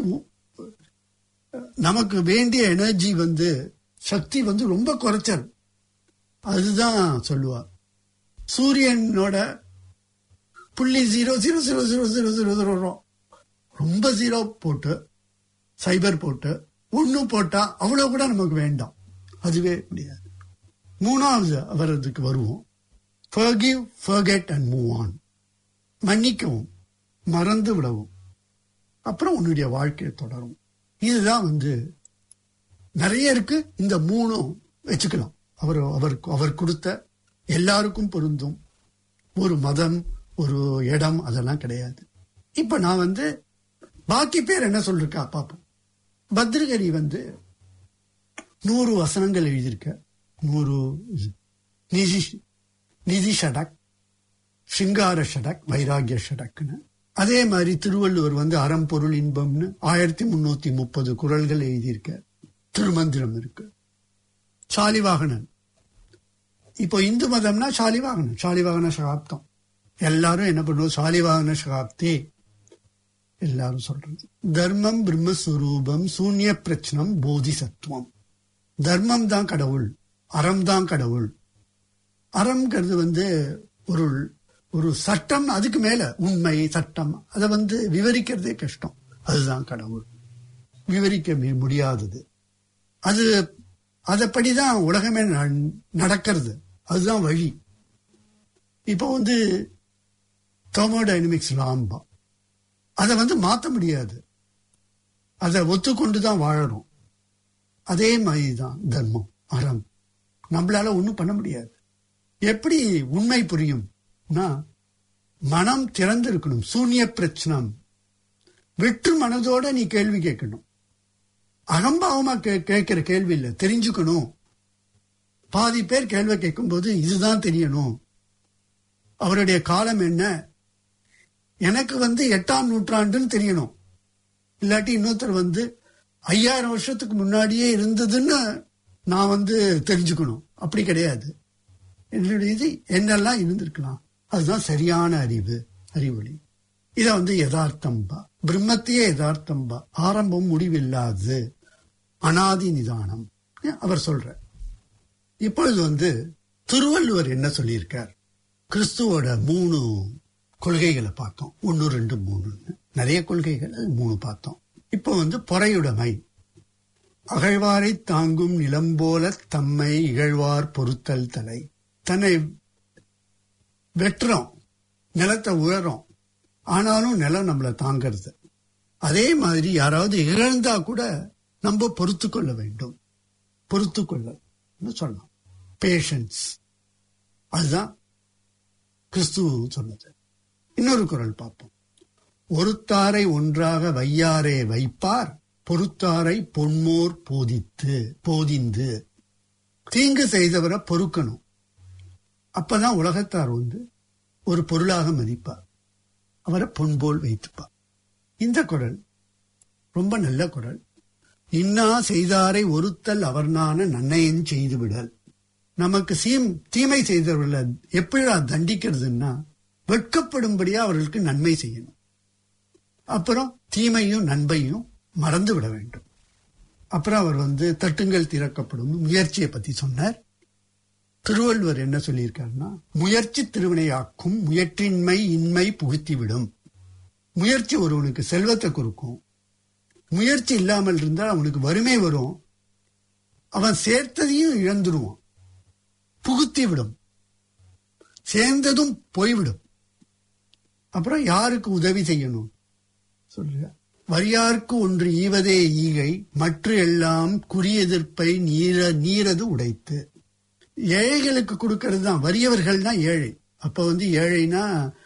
நமக்கு வேண்டிய எனர்ஜி வந்து சக்தி வந்து ரொம்ப குறைச்சல். அதுதான் சொல்லுவா, சூரியனோட புள்ளி zero zero zero zero zero zero zero ரொம்ப ஜீரோ போட்டு சைபர் போட்டு ஒன்னு போட்டா அவ்வளவு கூட நமக்கு வேண்டாம், அதுவே முடியாது. மூணாவது அவரதுக்கு வருவோம். Forgive, forget and move on. மன்னிக்கவும், மறந்து விடவும், அப்புறம் உன்னுடைய வாழ்க்கையை தொடரும். இதுதான் வந்து நிறைய இருக்கு. இந்த மூணும் வச்சுக்கலாம். அவர் அவர் அவர் கொடுத்த எல்லாருக்கும் பொருந்தும். ஒரு மதம், ஒரு இடம் அதெல்லாம் கிடையாது. இப்ப நான் வந்து பாக்கி பேர் என்ன சொல்லிருக்கா பாப்போம். பத்ரகரி வந்து நூறு வசனங்கள் எழுதியிருக்க, நூறு நிதி நிதி ஷடக், சிங்கார ஷடக், வைராகிய ஷடக்னு. அதே மாதிரி திருவள்ளுவர் வந்து அறம் பொருள் இன்பம்னு ஆயிரத்தி முன்னூத்தி முப்பது குறள்கள் எழுதியிருக்க. திருமந்திரம் இருக்கு. சாலிவாகனன், இப்போ இந்து மதம்னா சாலிவாகனன், சாலிவாகன சகாப்தம். எல்லாரும் என்ன பண்ணுவோம், சாலிவாகன சகாப்தி எல்லாரும் சொல்றது. தர்மம் பிரம்மஸ்வரூபம் சூன்ய பிரச்சனம் போதிசத்துவம். தர்மம் தான் கடவுள், அறம் தான் கடவுள். அறம்ங்கிறது வந்து ஒரு ஒரு சட்டம், அதுக்கு மேல உண்மை சட்டம், அதை வந்து விவரிக்கிறதே கஷ்டம். அதுதான் கடவுள், விவரிக்க முடியாதது. அது அதப்படிதான் உலகமே நடக்கிறது, அதுதான் வழி. இப்போ வந்து தெர்மோடைனமிக்ஸ் லாம்பா, அதை வந்து மாற்ற முடியாது, அதை ஒத்துக்கொண்டுதான் வாழணும். அதே மாதிரிதான் தர்மம் அறம், நம்மளால ஒன்றும் பண்ண முடியாது. எப்படி உண்மை புரியும்? மனம் திறந்திருக்கணும். சூன்ய பிரச்சனம், வெற்று மனதோட நீ கேள்வி கேட்கணும். அகம்பாவமா கேட்கிற கேள்வி இல்லை, தெரிஞ்சுக்கணும். பாதி பேர் கேள்வி கேட்கும் போது இதுதான் தெரியணும். அவருடைய காலம் என்ன, எனக்கு வந்து எட்டாம் நூற்றாண்டுன்னு தெரியணும், இல்லாட்டி இன்னொருத்தர் வந்து ஐயாயிரம் வருஷத்துக்கு முன்னாடியே இருந்ததுன்னு நான் வந்து தெரிஞ்சுக்கணும். அப்படி கிடையாது. என்னுடைய இது என்னெல்லாம் இருந்திருக்கலாம், அதுதான் சரியான அறிவு, அறிவொளி. இத வந்து யதார்த்தம்பா, பிரம்மத்தையே யதார்த்தம்பா, ஆரம்பம் முடிவில்லாது, அனாதி நிதானம் அவர் சொல்ற. இப்பொழுது வந்து திருவள்ளுவர் என்ன சொல்லியிருக்கார், கிறிஸ்துவோட மூணு கொள்கைகளை பார்த்தோம். ஒன்னு ரெண்டு மூணு நிறைய கொள்கைகள், மூணு பார்த்தோம். இப்போ வந்து பொறையுடைமை, அகழ்வாரை தாங்கும் நிலம் போல தம்மை இகழ்வார் பொறுத்தல் தலை. தன்னை வெட்டுறோம், நிலத்தை உழறோம், ஆனாலும் நிலம் நம்மளை தாங்கிறது. அதே மாதிரி யாராவது இழந்தா கூட நம்ம பொறுத்து கொள்ள வேண்டும், பொறுத்து கொள்ள சொல்லலாம். பேஷன்ஸ், அதுதான் கிறிஸ்துவ சொன்னது. இன்னொரு குறள் பார்ப்போம். ஒருத்தாரை ஒன்றாக வையாரே வைப்பார், பொறுத்தாரை பொன்மோர் போதித்து போதிந்து. தீங்கு செய்தவரை பொறுக்கணும், அப்பதான் உலகத்தார் வந்து ஒரு பொருளாக மதிப்பார், அவரை பொன்போல் வைத்துப்பார். இந்த குறள் ரொம்ப நல்ல குறள். இன்னா செய்தாரை ஒருத்தல் அவர்னான நன்னையன் செய்து விடல். நமக்கு சீம் தீமை செய்தவர்களை எப்படி தண்டிக்கிறதுன்னா, வெட்கப்படும்படியா அவர்களுக்கு நன்மை செய்யணும். அப்புறம் தீமையும் நன்மையும் மறந்து விட வேண்டும். அப்புறம் அவர் வந்து தட்டுங்கள் திறக்கப்படும் முயற்சியை பத்தி சொன்னார். திருவள்ளுவர் என்ன சொல்லியிருக்காருன்னா, முயற்சி திருவினையாக்கும், முயற்சின்மை இன்மை புகுத்திவிடும். முயற்சி ஒருவனுக்கு செல்வத்தை கொடுக்கும், முயற்சி இல்லாமல் இருந்தால் அவனுக்கு வறுமை வரும், அவன் சேர்த்ததையும் இழந்துடுவான், புகுத்தி விடும், சேர்ந்ததும் போய்விடும். அப்புறம் யாருக்கு உதவி செய்யணும் சொல்ற, வரியார்க்கு ஒன்று ஈவதே ஈகை, மற்ற எல்லாம் குறி எதிர்ப்பை நீர நீரது உடைத்து. ஏழைகளுக்கு கொடுக்கறது தான், வறியவர்கள் தான் ஏழை. அப்ப வந்து ஏழைனா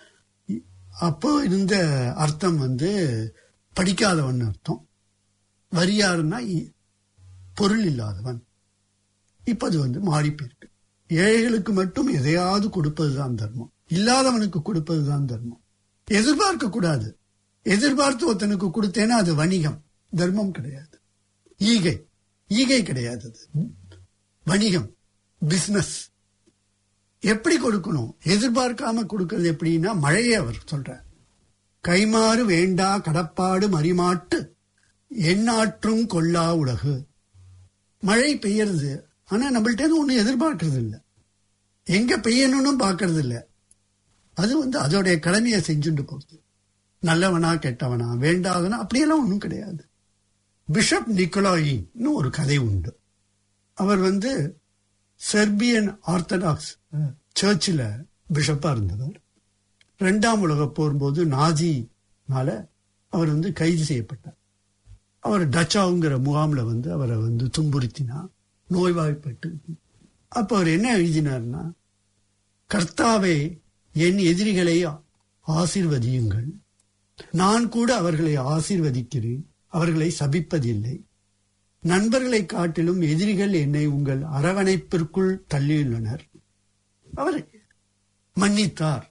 அப்போ இருந்த அர்த்தம் வந்து படிக்காதவன் அர்த்தம். வறியார்னா பொருள் இல்லாதவன். இப்ப அது வந்து மாறி போயிருக்கு. ஏழைகளுக்கு மட்டும் எதையாவது கொடுப்பதுதான் தர்மம், இல்லாதவனுக்கு கொடுப்பதுதான் தர்மம். எதிர்பார்க்க கூடாது. எதிர்பார்த்து ஒருத்தனுக்கு கொடுத்தேன்னா அது வணிகம், தர்மம் கிடையாது. ஈகை ஈகை கிடையாது, அது வணிகம், பிசினஸ். எப்படி கொடுக்கணும், எதிர்பார்க்காம கொடுக்கிறது எப்படின்னா, மழையை அவர் சொல்ற, கைமாறு வேண்டா கடப்பாடு மறிமாட்டு எண்ணாற்றும் கொல்லா உலகு. மழை பெய்யறது, ஆனா நம்மள்ட்ட ஒண்ணு எதிர்பார்க்கறது இல்லை, எங்க பெய்யணும்னு பாக்குறது இல்லை. அது வந்து அதோடைய கடமையை செஞ்சுட்டு போகுது. நல்லவனா கெட்டவனா வேண்டாதனா அப்படியெல்லாம் ஒன்றும் கிடையாது. பிஷப் நிக்கோலாயின்னு ஒரு கதை உண்டு. அவர் வந்து செர்பியன் ஆர்த்தடாக்ஸ் சர்ச்சில் பிஷப்பா இருந்தவர். இரண்டாம் உலக போர் போது நாஜினால அவர் வந்து கைது செய்யப்பட்டார். அவர் டச்சாவுங்கிற முகாமில் வந்து அவரை வந்து துன்புறுத்தினா, நோய்வாய்ப்பட்டு. அப்ப அவர் என்ன எழுதினார்னா, கர்த்தாவே என் எதிரிகளை ஆசீர்வதியுங்கள். நான் கூட அவர்களை ஆசீர்வதிக்கிறேன், அவர்களை சபிப்பதில்லை. நண்பர்களை காட்டிலும் எதிரிகள் என்னை உங்கள் அரவணைப்பிற்குள் தள்ளியுள்ளனர். அவர் மன்னித்தார்.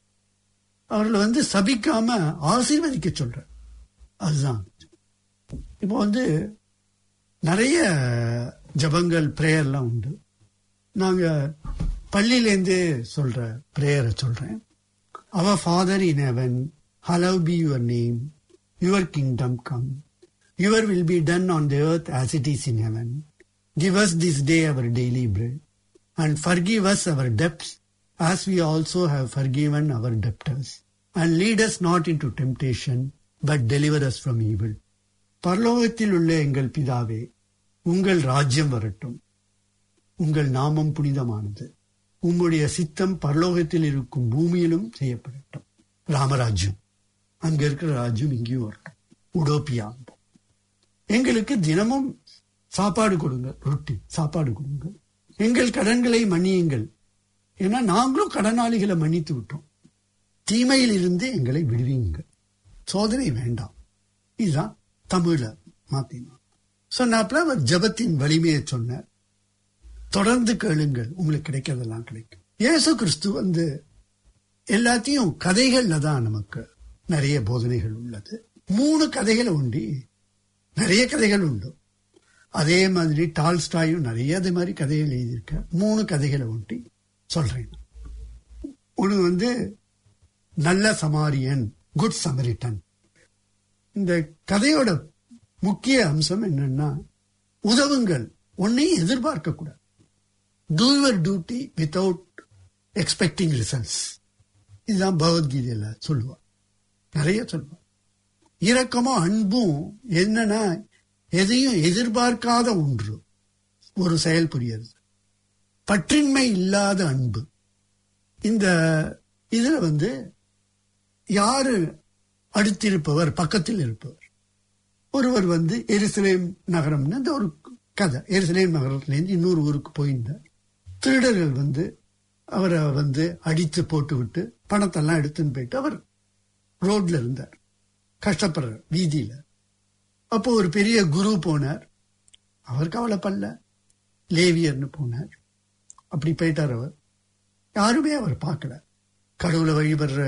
அவர்களை வந்து சபிக்காம ஆசீர்வதிக்க சொல்ற. அதுதான் இப்போ வந்து நிறைய ஜபங்கள் பிரேயர்லாம் உண்டு. நாங்க பள்ளியிலேருந்தே சொல்ற பிரேயரை சொல்றேன். Our Father in heaven, hallowed be your name. Your kingdom come. Your will be done on the earth as it is in heaven. Give us this day our daily bread, and forgive us our debts as we also have forgiven our debtors. And lead us not into temptation, but deliver us from evil. பரலோகத்தில் உள்ள எங்கள் பிதாவே, உங்கள் ராஜ்யம் வரட்டும். உங்கள் நாமம் புனிதமானது. உம்முடைய சித்தம் பரலோகத்தில் இருக்கும் பூமியிலும் செய்யப்படட்டும். ராமராஜ்யம், அங்க இருக்கிற ராஜ்யம் இங்கேயும் வரட்டும். உடோப்பியா, எங்களுக்கு தினமும் சாப்பாடு கொடுங்க, ரொட்டி சாப்பாடு கொடுங்க. எங்கள் கடன்களை மன்னியுங்கள், ஏன்னா நாங்களும் கடனாளிகளை மன்னித்து விட்டோம். தீமையில் இருந்து எங்களை விடுவீங்க, சோதனை வேண்டாம். இதுதான் தமிழ மாத்தினா சொன்னாப்ல அவர் ஜபத்தின் வலிமையை சொன்னார். தொடர்ந்து கேளுங்கள், உங்களுக்கு கிடைக்கிறதெல்லாம் கிடைக்கும். இயேசு கிறிஸ்து வந்து எல்லாத்தையும் கதைகள்ல தான் நமக்கு நிறைய போதனைகள் உள்ளது. மூணு கதைகளை உண்டி நிறைய கதைகள் உண்டு. அதே மாதிரி டால்ஸ்டாயும் நிறைய அதே மாதிரி கதைகள் எழுதியிருக்க. மூணு கதைகளை ஒண்டி சொல்றேன். ஒன்று வந்து நல்ல சமாரியன், குட் சமரிட்டன். இந்த கதையோட முக்கிய அம்சம் என்னன்னா, உதவுங்கள், ஒன்னையும் எதிர்பார்க்க கூடாது. Do your duty without expecting results. இதுதான் பகவத்கீதையில சொல்லுவார், நிறைய சொல்லுவார். இரக்கமும் அன்பும் என்னன்னா, எதையும் எதிர்பார்க்காத ஒன்று ஒரு செயல் புரியுது. பற்றின்மை இல்லாத அன்பு. இந்த இதுல வந்து யாரு அடுத்திருப்பவர், பக்கத்தில் இருப்பவர். ஒருவர் வந்து எருசலேம் நகரம்னு இந்த ஒரு கதை. எருசலேம் நகரத்திலேருந்து இன்னொரு ஊருக்கு போயிருந்தார். திருடர்கள் வந்து அவரை வந்து அடித்து போட்டு விட்டு பணத்தெல்லாம் எடுத்துன்னு போயிட்டு அவர் ரோட்ல இருந்தார், கஷ்டப்படுறார் வீதியில. அப்போ ஒரு பெரிய குரு போனார். அவர் கவலைப்படல, லேவியர்னு போனார். அப்படி போயிட்டார். அவர் யாருமே அவர் பார்க்கல. கடவுளை வழிபடுற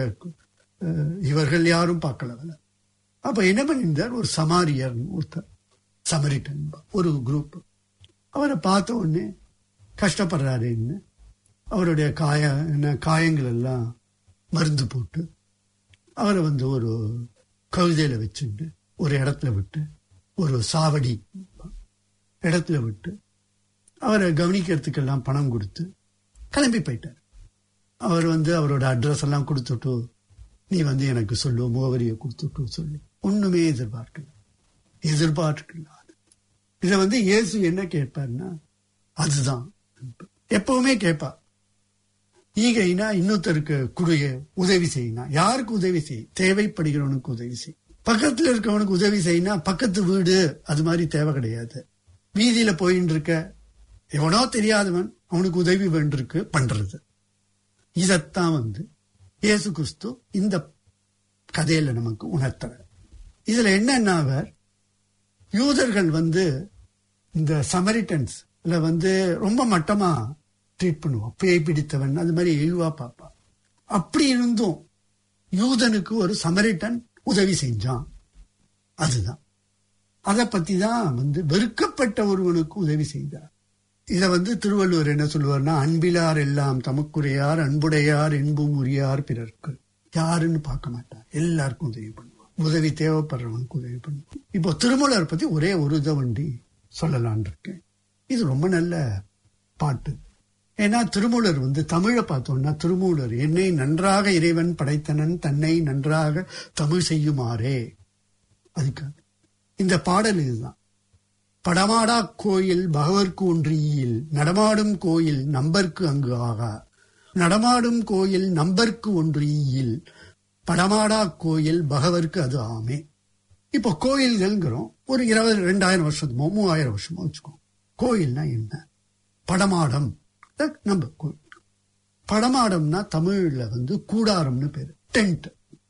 இவர்கள் யாரும் பார்க்கல. அப்ப என்ன பண்ணியிருந்தார், ஒரு சமாரியர் ஒருத்தர், சமரிட்டன் ஒரு குரூப், அவரை பார்த்த உடனே கஷ்டப்படுறாருன்னு அவருடைய காய காயங்கள் எல்லாம் மருந்து போட்டு அவரை வந்து ஒரு கழுதையில வச்சுட்டு ஒரு இடத்துல விட்டு, ஒரு சாவடி இடத்துல விட்டு அவரை கவனிக்கிறதுக்கெல்லாம் பணம் கொடுத்து கிளம்பி போயிட்டார். அவர் வந்து அவரோட அட்ரஸ் எல்லாம் கொடுத்துட்டு, நீ வந்து எனக்கு சொல்லு, முகவரியை கொடுத்துட்டு சொல்லு. ஒண்ணுமே எதிர்பார்க்கல, எதிர்பார்க்கல. இத வந்து இயேசு என்ன கேட்பார்னா, அதுதான் எப்பவுமே கேட்பார். ஈகைனா இன்னொருத்தருக்கு குடைய உதவி செய்யினா, யாருக்கு உதவி செய், தேவைப்படுகிறவனுக்கு உதவி செய். பக்கத்துல இருக்கவனுக்கு உதவி செய்யினா பக்கத்து வீடு அது மாதிரி தேவை கிடையாது. வீதியில போயின்னு இருக்க எவனோ தெரியாதவன் அவனுக்கு உதவி வேண்டிருக்கு பண்றது. இதத்தான் வந்து இயேசு கிறிஸ்து இந்த கதையில நமக்கு உணர்த்துற. இதுல என்னன்னா, அவர் யூதர்கள் வந்து இந்த சமரிட்டன்ஸ் வந்து ரொம்ப மட்டமா ட்ரீட் பண்ணுவோம். பேய் பிடித்தவன் அது மாதிரி இழிவா பார்ப்பா. அப்படி இருந்தும் யூதனுக்கு ஒரு சமரிட்டன் உதவி செஞ்சான். அதுதான் அதை பத்தி தான் வந்து வெறுக்கப்பட்ட ஒருவனுக்கு உதவி செய்தார். இத வந்து திருவள்ளுவர் என்ன சொல்லுவார்னா, அன்பிலார் எல்லாம் தமக்குரையார், அன்புடையார் என்பும் உரியார் பிறர்க்கு. யாருன்னு பார்க்க மாட்டார், எல்லாருக்கும் உதவி பண்ணுவார். உதவி தேவைப்படுறவனுக்கு உதவி பண்ணுவார். இப்போ திருமூலர் பத்தி ஒரே ஒரு இதை வண்டி சொல்லலான் இருக்கேன். இது ரொம்ப நல்ல பாட்டு. ஏன்னா திருமூலர் வந்து தமிழை பார்த்தோம்னா, திருமூலர் என்னை நன்றாக இறைவன் படைத்தனன், தன்னை நன்றாக தமிழ் செய்யுமாறே. அதுக்காக இந்த பாடல் இதுதான். படமாடா கோயில் பகவர்க்கு ஒன்றியில், நடமாடும் கோயில் நம்பர்க்கு அங்கு ஆகா. நடமாடும் கோயில் நம்பர்க்கு ஒன்றியில், படமாடா கோயில் பகவர்க்கு அது ஆமே. இப்போ கோயில்கள்ங்கிறோம், ஒரு இருபது ரெண்டாயிரம் வருஷமோ மூவாயிரம் வருஷமோ வச்சுக்கோ. கோயில்னா என்ன? படமாடம் நம்ம கோயில். படமாடம்னா தமிழ்ல வந்து கூடாரம்னு பேரு. டென்ட்.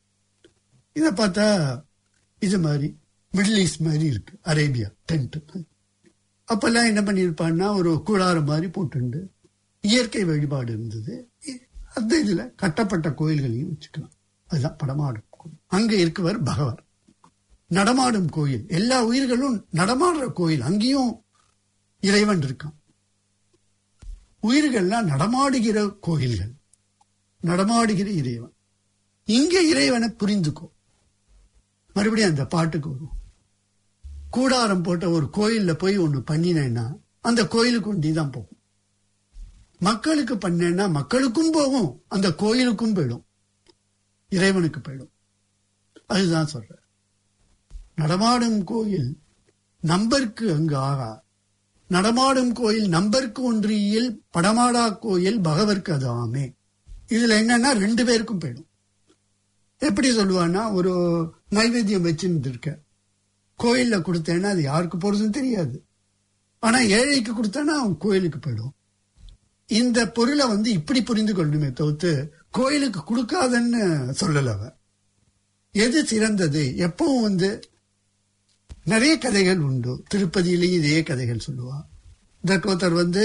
இத பார்த்தா இது மாதிரி மிடில் ஈஸ்ட் மாதிரி இருக்கு, அரேபியா டென்ட். அப்பெல்லாம் என்ன பண்ணிருப்பான்னா ஒரு கூடாரம் மாதிரி போட்டு இயற்கை வழிபாடு இருந்தது. அந்த இதுல கட்டப்பட்ட கோயில்களையும் வச்சுக்கலாம். அதுதான் படமாடும் கோயில். அங்க இருக்கவர் பகவான். நடமாடும் கோயில், எல்லா உயிர்களும் நடமாடுற கோயில். அங்கேயும் இறைவன் இருக்கான். உயிர்கள்லாம் நடமாடுகிற கோயில்கள், நடமாடுகிற இறைவன். இங்க இறைவனை புரிந்துக்கோ. மறுபடியும் அந்த பாட்டுக்கு வரும். கூடாரம் போட்ட ஒரு கோயில்ல போய் ஒண்ணு பண்ணினேன்னா அந்த கோயிலுக்கு ஒண்டிதான் போகும். மக்களுக்கு பண்ணேன்னா மக்களுக்கும் போகும், அந்த கோயிலுக்கும் போயிடும், இறைவனுக்கு போயிடும். அதுதான் சொல்ற. நடமாடும் கோயில் நம்பருக்கு அங்கு ஆகா, நடமாடும் கோயில் நம்பருக்கு ஒன்றியில் படமாடா கோயில் பகவர்க்கு அது ஆமே. இதுல என்னன்னா ரெண்டு பேருக்கும் போயிடும். எப்படி சொல்லுவான்னா, ஒரு நைவேத்தியம் வச்சுன்னு இருக்க கோயில்ல கொடுத்தேன்னா அது யாருக்கு போறதுன்னு தெரியாது. ஆனா ஏழைக்கு கொடுத்தேன்னா அவன் கோயிலுக்கு போயிடும். இந்த பொருளை வந்து இப்படி புரிந்து கொள்ளணுமே தவிர்த்து கோயிலுக்கு கொடுக்காதன்னு சொல்லல. அவ எது சிறந்தது? எப்பவும் வந்து நிறைய கதைகள் உண்டு. திருப்பதியிலேயும் இதே கதைகள் சொல்லுவா. ஒருத்தர் வந்து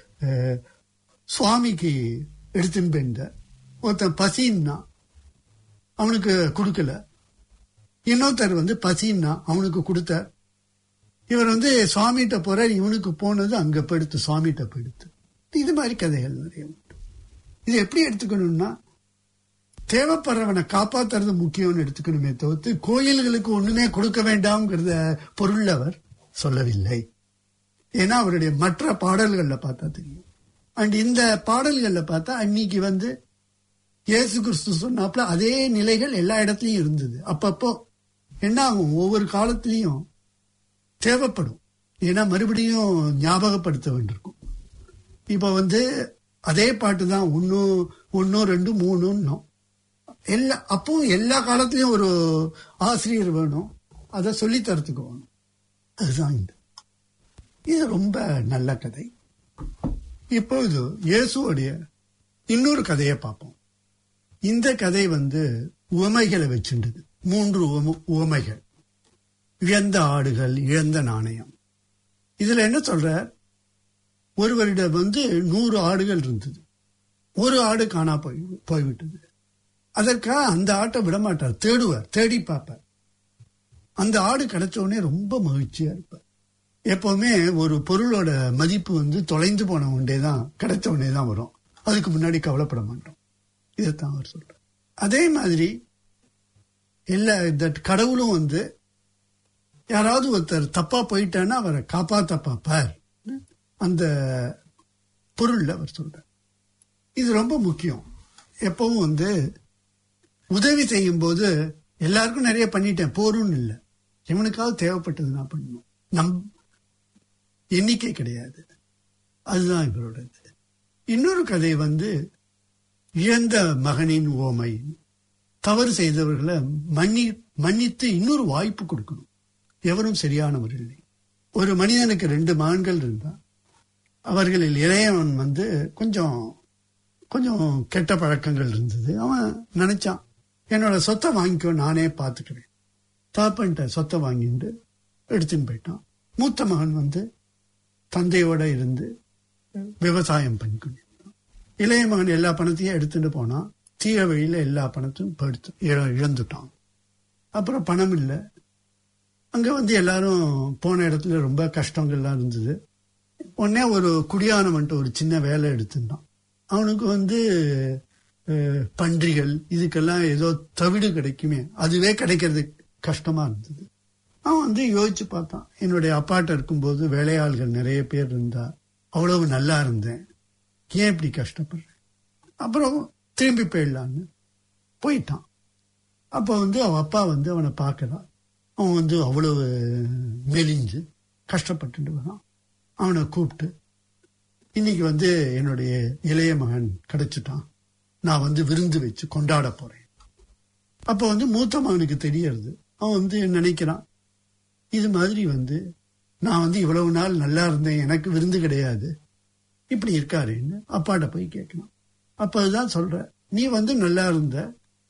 சுவாமிக்கு எடுத்துன்னு போயிருந்த ஒருத்தன் பசின்னா அவனுக்கு கொடுக்கல. இன்னொருத்தர் வந்து பசின்னா அவனுக்கு கொடுத்தார். இவர் வந்து சுவாமிகிட்ட போறார், இவனுக்கு போனது அங்க போயிடுத்து, சுவாமிகிட்ட போயிடுத்து. இது மாதிரி கதைகள் நிறைய உண்டு. இது எப்படி எடுத்துக்கணும்னா, தேவைப்படுறவனை காப்பாத்துறது முக்கியம்னு எடுத்துக்கணுமே தவிர்த்து கோயில்களுக்கு ஒண்ணுமே கொடுக்க வேண்டாம்ங்கிறத பொருள் அவர் சொல்லவில்லை. ஏன்னா அவருடைய மற்ற பாடல்கள்ல பார்த்தா தெரியும். அண்ட் இந்த பாடல்கள்ல பார்த்தா அன்னைக்கு வந்து இயேசு கிறிஸ்து சொன்னாப்ல அதே நிலைகள் எல்லா இடத்துலயும் இருந்தது. அப்பப்போ என்ன ஆகும், ஒவ்வொரு காலத்திலையும் தேவைப்படும். ஏன்னா மறுபடியும் ஞாபகப்படுத்த வேண்டியிருக்கும். இப்ப வந்து அதே பாட்டு தான் ஒன்னு ஒன்னு ரெண்டு மூணுன்னு எல்லா அப்போ எல்லா காலத்திலயும் ஒரு ஆசிரியர் வேணும், அதை சொல்லி தரத்துக்கு வேணும். அதுதான் இது. இது ரொம்ப நல்ல கதை. இப்போது இயேசுவோடைய இன்னொரு கதையை பார்ப்போம். இந்த கதை வந்து உவமைகளை வச்சுண்டது. மூன்று உவமைகள். இழந்த ஆடுகள், இழந்த நாணயம். இதுல என்ன சொல்ற, ஒருவரிடம் வந்து நூறு ஆடுகள் இருந்தது. ஒரு ஆடு காணா போய் போய்விட்டது. அதற்காக அந்த ஆட்டை விடமாட்டார், தேடுவார், தேடி பார்ப்பார். அந்த ஆடு கிடைச்ச உடனே ரொம்ப மகிழ்ச்சியா இருப்பார். எப்பவுமே ஒரு பொருளோட மதிப்பு வந்து தொலைந்து போன உடனே தான், கிடைச்ச உடனே தான் வரும். அதுக்கு முன்னாடி கவலைப்பட மாட்டோம். இதைத்தான் அவர் சொல்றார். அதே மாதிரி எல்லா கடவுளும் வந்து யாராவது ஒருத்தர் தப்பா போயிட்டான்னா அவரை காப்பாத்த பாப்பார். அந்த பொருள் அவர் சொல்றார். இது ரொம்ப முக்கியம். எப்பவும் வந்து உதவி செய்யும் போது எல்லாருக்கும் நிறைய பண்ணிட்டேன் போரும்னு இல்லை, எவனுக்காவது தேவைப்பட்டது நான் பண்ணணும். நம் எண்ணிக்கை கிடையாது. அதுதான் இவரோடது. இன்னொரு கதை வந்து இழந்த மகனின் ஓமை. தவறு செய்தவர்களை மன்னி மன்னித்து இன்னொரு வாய்ப்பு கொடுக்கணும். எவரும் சரியானவர் இல்லை. ஒரு மனிதனுக்கு ரெண்டு மகன்கள் இருந்தா, அவர்களில் இளையவன் வந்து கொஞ்சம் கொஞ்சம் கெட்ட பழக்கங்கள் இருந்தது. அவன் நினைச்சான், என்னோட சொத்தை வாங்கிக்கோ, நானே பார்த்துக்கிறேன். தாப்பன்ட்ட சொத்தை வாங்கிட்டு எடுத்துன்னு போயிட்டான். மூத்த மகன் வந்து தந்தையோட இருந்து விவசாயம் பண்ணிக்கொண்டு, இளைய மகன் எல்லா பணத்தையும் எடுத்துட்டு போனான். தீய வழியில எல்லா பணத்தையும் படுத்து இழந்துட்டான். அப்புறம் பணம் இல்லை. அங்க வந்து எல்லாரும் போன இடத்துல ரொம்ப கஷ்டங்கள்லாம் இருந்தது. உடனே ஒரு குடியானவன்ட்டு ஒரு சின்ன வேலை எடுத்துட்டான். அவனுக்கு வந்து பன்றிகள் இதுக்கெல்லாம் ஏதோ தவிடு கிடைக்குமே, அதுவே கிடைக்கிறது கஷ்டமா இருந்தது. அவன் வந்து யோசிச்சு பார்த்தான், என்னுடைய அப்பாட்ட இருக்கும்போது வேலையாள்கள் நிறைய பேர் இருந்தா அவ்வளவு நல்லா இருந்தேன், ஏன் இப்படி கஷ்டப்படுறேன்? அப்புறம் திரும்பி போயிடலான்னு போயிட்டான். அப்ப வந்து அவன் அப்பா வந்து அவனை பார்க்கலாம். அவன் வந்து அவ்வளவு மெலிஞ்சு கஷ்டப்பட்டு வரான். அவனை கூப்பிட்டு, இன்னைக்கு வந்து என்னுடைய இளைய மகன் கிடைச்சிட்டான், நான் வந்து விருந்து வச்சு கொண்டாட போறேன். அப்ப வந்து மூத்த மகனுக்கு தெரியறது. அவன் வந்து நினைக்கிறான், இது மாதிரி வந்து நான் வந்து இவ்வளவு நாள் நல்லா இருந்தேன், எனக்கு விருந்து கிடையாது, இப்படி இருக்காருன்னு அப்பாட்ட போய் கேட்கணும். அப்ப அதுதான் சொல்ற, நீ வந்து நல்லா இருந்த,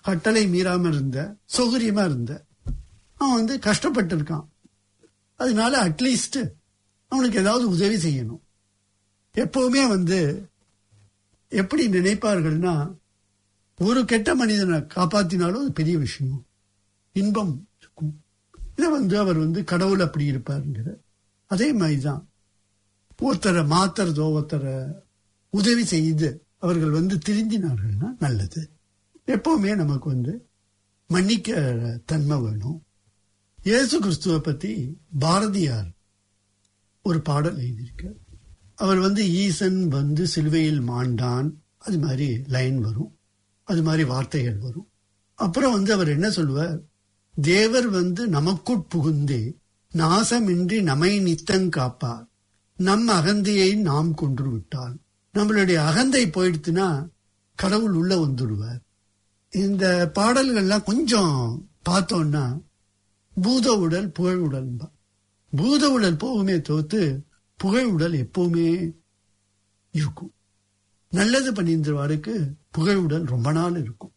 கட்டளை மீறாம இருந்த, சௌகரியமா இருந்த, அவன் வந்து கஷ்டப்பட்டு இருக்கான். அதனால அட்லீஸ்ட் அவனுக்கு ஏதாவது உதவி செய்யணும். எப்பவுமே வந்து எப்படி நினைப்பார்கள்னா, ஒரு கெட்ட மனிதனை காப்பாத்தினாலும் அது பெரிய விஷயம், இன்பம் இருக்கும். இதை வந்து அவர் வந்து கடவுள் அப்படி இருப்பாருங்கிற அதே மாதிரிதான் ஒருத்தரை மாத்துறதோ ஒருத்தரை உதவி செய்து அவர்கள் வந்து திருந்தினார்கள்னா நல்லது. எப்பவுமே நமக்கு வந்து மன்னிக்க தன்மை வேணும். இயேசு கிறிஸ்துவை பத்தி பாரதியார் ஒரு பாடல் எழுதியிருக்கார். அவர் வந்து ஈசன் வந்து சிலுவையில் மாண்டான், அது மாதிரி லைன் வரும், அது மாதிரி வார்த்தைகள் வரும். அப்புறம் வந்து அவர் என்ன சொல்லுவார், தேவர் வந்து நமக்குட் புகுந்தே நாசமின்றி நம்மை நித்தங் காப்பார், நம் அகந்தையை நாம் கொன்று விட்டால். நம்மளுடைய அகந்தை போயிடுத்துனா கடவுள் உள்ள வந்துடுவார். இந்த பாடல்கள்லாம் கொஞ்சம் பார்த்தோம்னா பூத உடல் புகழ் உடல், பூத உடல் போகுமே தோத்து புகழ் உடல் எப்பவுமே இருக்கும். நல்லது பண்ணின்றவாருக்கு புகழ் உடல் ரொம்ப நாள் இருக்கும்.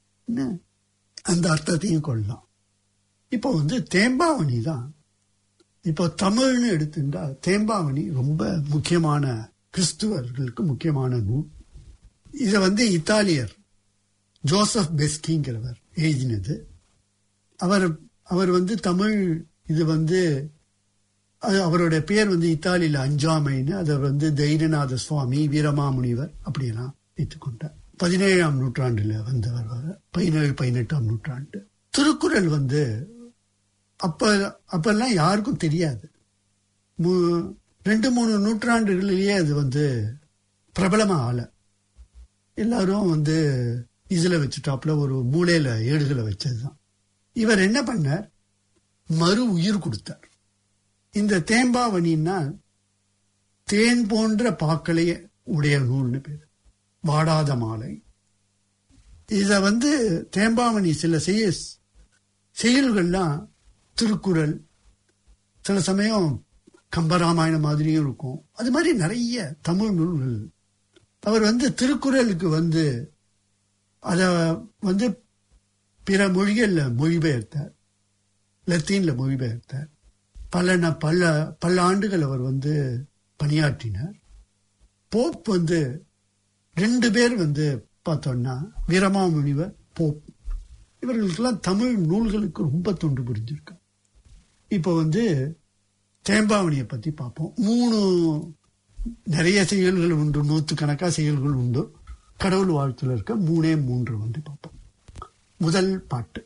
அந்த அர்த்தத்தையும் கொள்ளலாம். இப்போ வந்து தேம்பாவணி தான். இப்போ தமிழ்னு எடுத்துட்டா தேம்பாவணி ரொம்ப முக்கியமான, கிறிஸ்துவர்களுக்கு முக்கியமான நூல். இதை வந்து இத்தாலியர் ஜோசப் பெஸ்கிங்கிறவர் எழுதினது. அவர் அவர் வந்து தமிழ், இது வந்து அவருடைய பேர் வந்து இத்தாலியில அஞ்சாமைன்னு, அதை வந்து தைரியநாத சுவாமி, வீரமாமுனிவர் அப்படியெல்லாம் வைத்துக்கொண்டார். பதினேழாம் நூற்றாண்டுல வந்தவர், பதினேழு பதினெட்டாம் நூற்றாண்டு. திருக்குறள் வந்து அப்ப அப்பெல்லாம் யாருக்கும் தெரியாது. ரெண்டு மூணு நூற்றாண்டுகளிலேயே அது வந்து பிரபலமா ஆள, எல்லாரும் வந்து இதுல வச்சுட்டாப்ல, ஒரு மூலையில ஏடுகளை வச்சதுதான். இவர் என்ன பண்ணார், மறு உயிர் கொடுத்தார். இந்த தேம்பாவணின்னா தேன் போன்ற பாக்களைய உடைய நூல்னு பேர், வாடாத மாலை. இத வந்து தேம்பாவணி சில செய்ய செயல்கள்லாம் திருக்குறள், சில சமயம் கம்பராமாயணம் மாதிரியும் இருக்கும். அது மாதிரி நிறைய தமிழ் நூல்கள். அவர் வந்து திருக்குறளுக்கு வந்து அத வந்து பிற மொழிகள்ல மொழிபெயர்த்தார், லத்தீன்ல மொழிபெயர்த்தார். பல பல பல ஆண்டுகள் அவர் வந்து பணியாற்றினார். போப் வந்து ரெண்டு பேர் வந்து பார்த்தோம்னா, வீரமாமுனிவர், போப், இவர்களுக்கெல்லாம் தமிழ் நூல்களுக்கு ரொம்ப தொண்டு புரிஞ்சிருக்கு. இப்போ வந்து தேம்பாவணியை பத்தி பார்ப்போம். மூணு நிறைய செயல்கள் உண்டு, நூத்து கணக்கா செயல்கள் உண்டு. கடவுள் வாழ்த்துல இருக்க மூணே மூன்று வந்து பார்ப்போம். முதல் பாட்டு,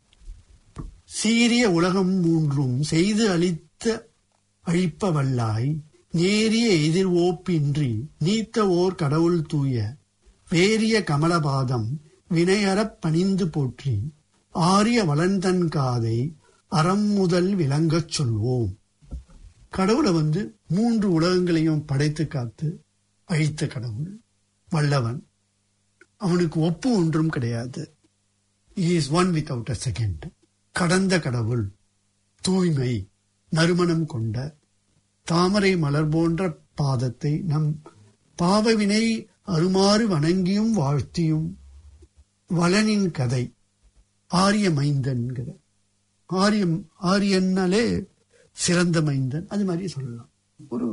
சீரிய உலகம் மூன்றும் செய்து அளித்த அழிப்ப வல்லாய், நேரிய எதிர் ஓப்பின்றி நீத்த ஓர் கடவுள் தூய, வேரிய கமலபாதம் வினையறப் பணிந்து போற்றி, ஆரிய வளர்ந்தன் காதை அறம் முதல் விளங்கச் சொல்வோம். கடவுளை வந்து மூன்று உலகங்களையும் படைத்து காத்து அழித்த கடவுள், வல்லவன், அவனுக்கு ஒப்பு ஒன்றும் கிடையாது. He is one without a second. கடந்த கடவுள், தூய்மை, நறுமணம் கொண்ட தாமரை மலர் போன்ற பாதத்தை நம் பாவவினை அருமாறு வணங்கியும் வாழ்த்தியும் வளனின் கதை, ஆரிய மைந்தன்கிற, ஆரியம் ஆரியன்னாலே சிறந்த மைந்தன், அது மாதிரி சொல்லலாம். ஒரு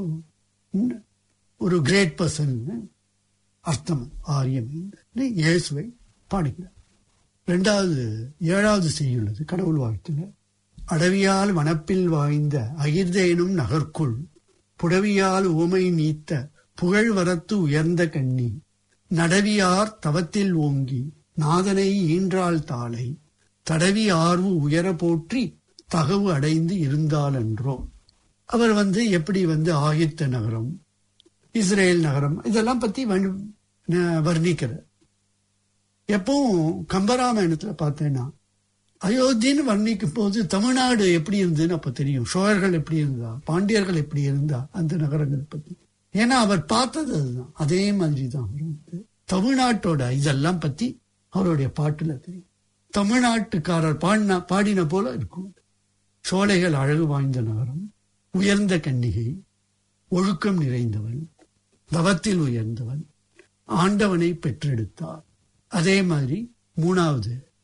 ஒரு கிரேட் பர்சன் அர்த்தம் ஆரிய மைந்தன். இயேசுவை பாடுகிறார். இரண்டாவது ஏழாவது செய்யுள்ளது கடவுள் வாழ்த்துல, அடவியால் வனப்பில் வாய்ந்த அகிர்தேனும் நகர்க்குள் புடவியால் ஊமை நீத்த புகழ் வரத்து உயர்ந்த கண்ணி, நடவியார் தவத்தில் ஓங்கி நாதனை ஈன்றாள் தாளை, தடவி ஆர்வு உயர போற்றி தகவு அடைந்து இருந்தாலன்றோ. அவர் வந்து எப்படி வந்து ஆகித்த நகரம், இஸ்ரேல் நகரம், இதெல்லாம் பத்தி வர்ணிக்கிறார். எப்பவும் கம்பராமாயணத்துல பார்த்தேன்னா அயோத்தின்னு வர்ணிக்கும் போது தமிழ்நாடு எப்படி இருந்ததுன்னு அப்ப தெரியும். சோழர்கள் எப்படி இருந்தா, பாண்டியர்கள் எப்படி இருந்தா, அந்த நகரங்களை பத்தி. ஏன்னா அவர் பார்த்தது அதுதான், அதே மாதிரி தான் அவர் வந்து தமிழ்நாட்டோட இதெல்லாம் பத்தி அவருடைய பாட்டுல தெரியும். தமிழ்நாட்டுக்காரர் பாடின பாடின போல இருக்கும். சோலைகள் அழகு வாய்ந்த நகரம், உயர்ந்த கன்னிகை, ஒழுக்கம் நிறைந்தவன், தவத்தில் உயர்ந்தவன், ஆண்டவனை பெற்றெடுத்தார். அதே மாதிரி மூணாவது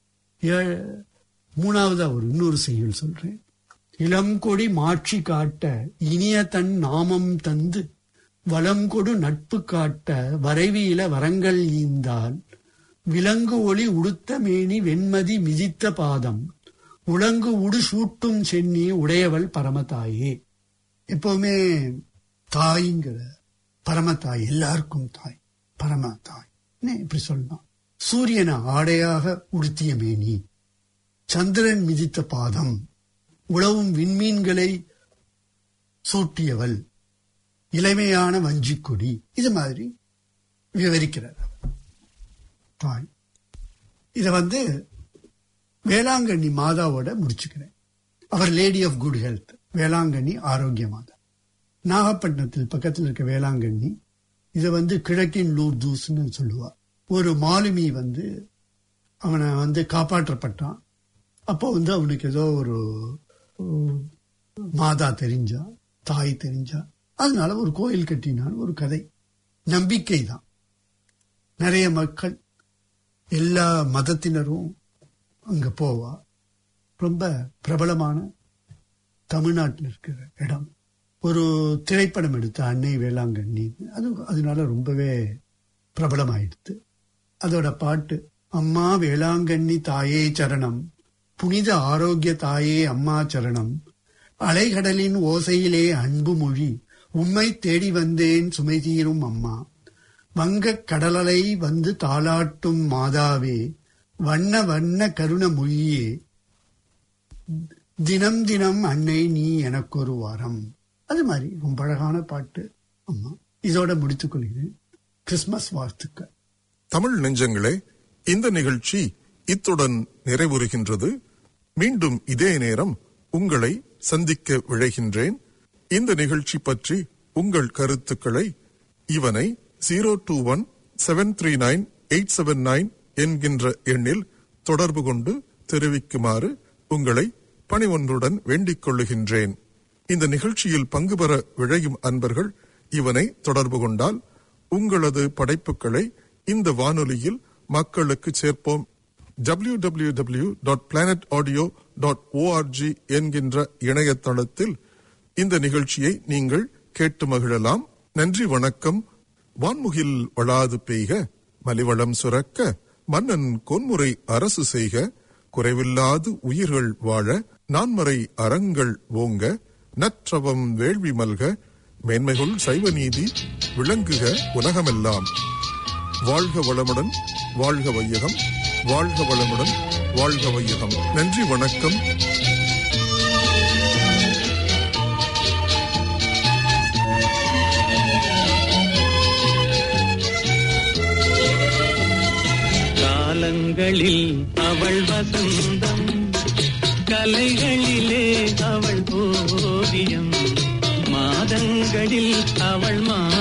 ஏ- மூணாவதா ஒரு இன்னொரு செய்யுள் சொல்றேன். இளங்கொடி மாட்சி காட்ட இனிய தன் நாமம் தந்து வளங்கொடு நட்பு காட்ட வரைவியில வரங்கள் ஈந்தால் விலங்கு ஒளி உடுத்த மேனி வெண்மதி மிதித்த பாதம் உலங்கு உடு சூட்டும் சென்னி உடையவள் பரமதாயே. எப்பவுமே தாய்ங்கிற பரமதாய், எல்லாருக்கும் தாய், பரமதாய் இப்படி சொல்லலாம். சூரியனை ஆடையாக உடுத்திய மேனி, சந்திரன் மிதித்த பாதம், உழவும் விண்மீன்களை சூட்டியவள், இளமையான வஞ்சிக்கொடி, இது மாதிரி விவரிக்கிறார் தாய். இத வந்து வேளாங்கண்ணி மாதாவோட முடிச்சுக்கிறேன். Our lady of good health, Velankanni Arokia Matha. நாகப்பட்டினத்தில் பக்கத்தில் இருக்க வேளாங்கண்ணி, இதை வந்து கிழக்கின் லூர்தூஸ்ன்னு சொல்லுவார். ஒரு மாலுமி வந்து அவனை வந்து காப்பாற்றப்பட்டான். அப்போ வந்து அவனுக்கு ஏதோ ஒரு மாதா தெரிஞ்சா, தாய் தெரிஞ்சா, அதனால ஒரு கோயில் கட்டினான். ஒரு கதை, நம்பிக்கை தான். நிறைய மக்கள், எல்லா மதத்தினரும் அங்க போவா. ரொம்ப பிரபலமான தமிழ்நாட்டில் இருக்கிற இடம். ஒரு திரைப்படம் எடுத்த அன்னை வேளாங்கண்ணி, அது அதனால ரொம்பவே பிரபலமாயிடுது. அதோட பாட்டு, அம்மா வேளாங்கண்ணி தாயே சரணம், புனித ஆரோக்கிய தாயே அம்மா சரணம், அலைகடலின் ஓசையிலே அன்பு மொழி, உம்மை தேடி வந்தேன் சுமை தீரும் அம்மா, வங்கக் கடலலை வந்து தாளாட்டும் மாதாவே, வண்ண வண்ண கருண மொழியே, தினம் தினம் அன்னை நீ எனக்கு ஒரு வாரம். அது மாதிரி ரொம்ப அழகான பாட்டு அம்மா. இதோட முடித்துக் கொள்கிறேன். கிறிஸ்துமஸ் வாழ்த்துக்கள். தமிழ் நெஞ்சங்களே, இந்த நிகழ்ச்சி இத்துடன் நிறைவுறுகின்றது. மீண்டும் இதே நேரம் உங்களை சந்திக்க விழைகின்றேன். இந்த நிகழ்ச்சி பற்றி உங்கள் கருத்துக்களை இவனை zero two one seven three nine eight seven nine என்கின்ற எண்ணில் தொடர்பு கொண்டு தெரிவிக்குமாறு உங்களை பணிவொன்றுடன் வேண்டிக் கொள்ளுகின்றேன். இந்த நிகழ்ச்சியில் பங்கு பெற விழையும் அன்பர்கள் இவனை தொடர்பு கொண்டால் உங்களது படைப்புகளை இந்த வானொலியில் மக்களுக்கு சேர்ப்போம். W W W dot planet audio dot O R G என்கின்ற இணையதளத்தில் இந்த நிகழ்ச்சியை நீங்கள் கேட்டு மகிழலாம். நன்றி, வணக்கம். வான்முகில் வளாது பெய்க, மலிவளம் சுரக்க, மன்னன் கொன்முறை அரசு செய்க, குறைவில்லாது உயிர்கள் வாழ, நான்மறை அறங்கள் ஓங்க, நற்றவம் வேள்வி மல்க, மேன்மைகுள் சைவ நீதி விளங்குக உலகமெல்லாம். வாழ்க வளமுடன், வாழ்க வையகம், வாழ்க வளமுடன், வாழ்க வையகம். நன்றி, வணக்கம். காலங்களில் அவள் வசந்தம், கலைகளிலே அவள் ஓவியம், மாதங்களில் அவள் மா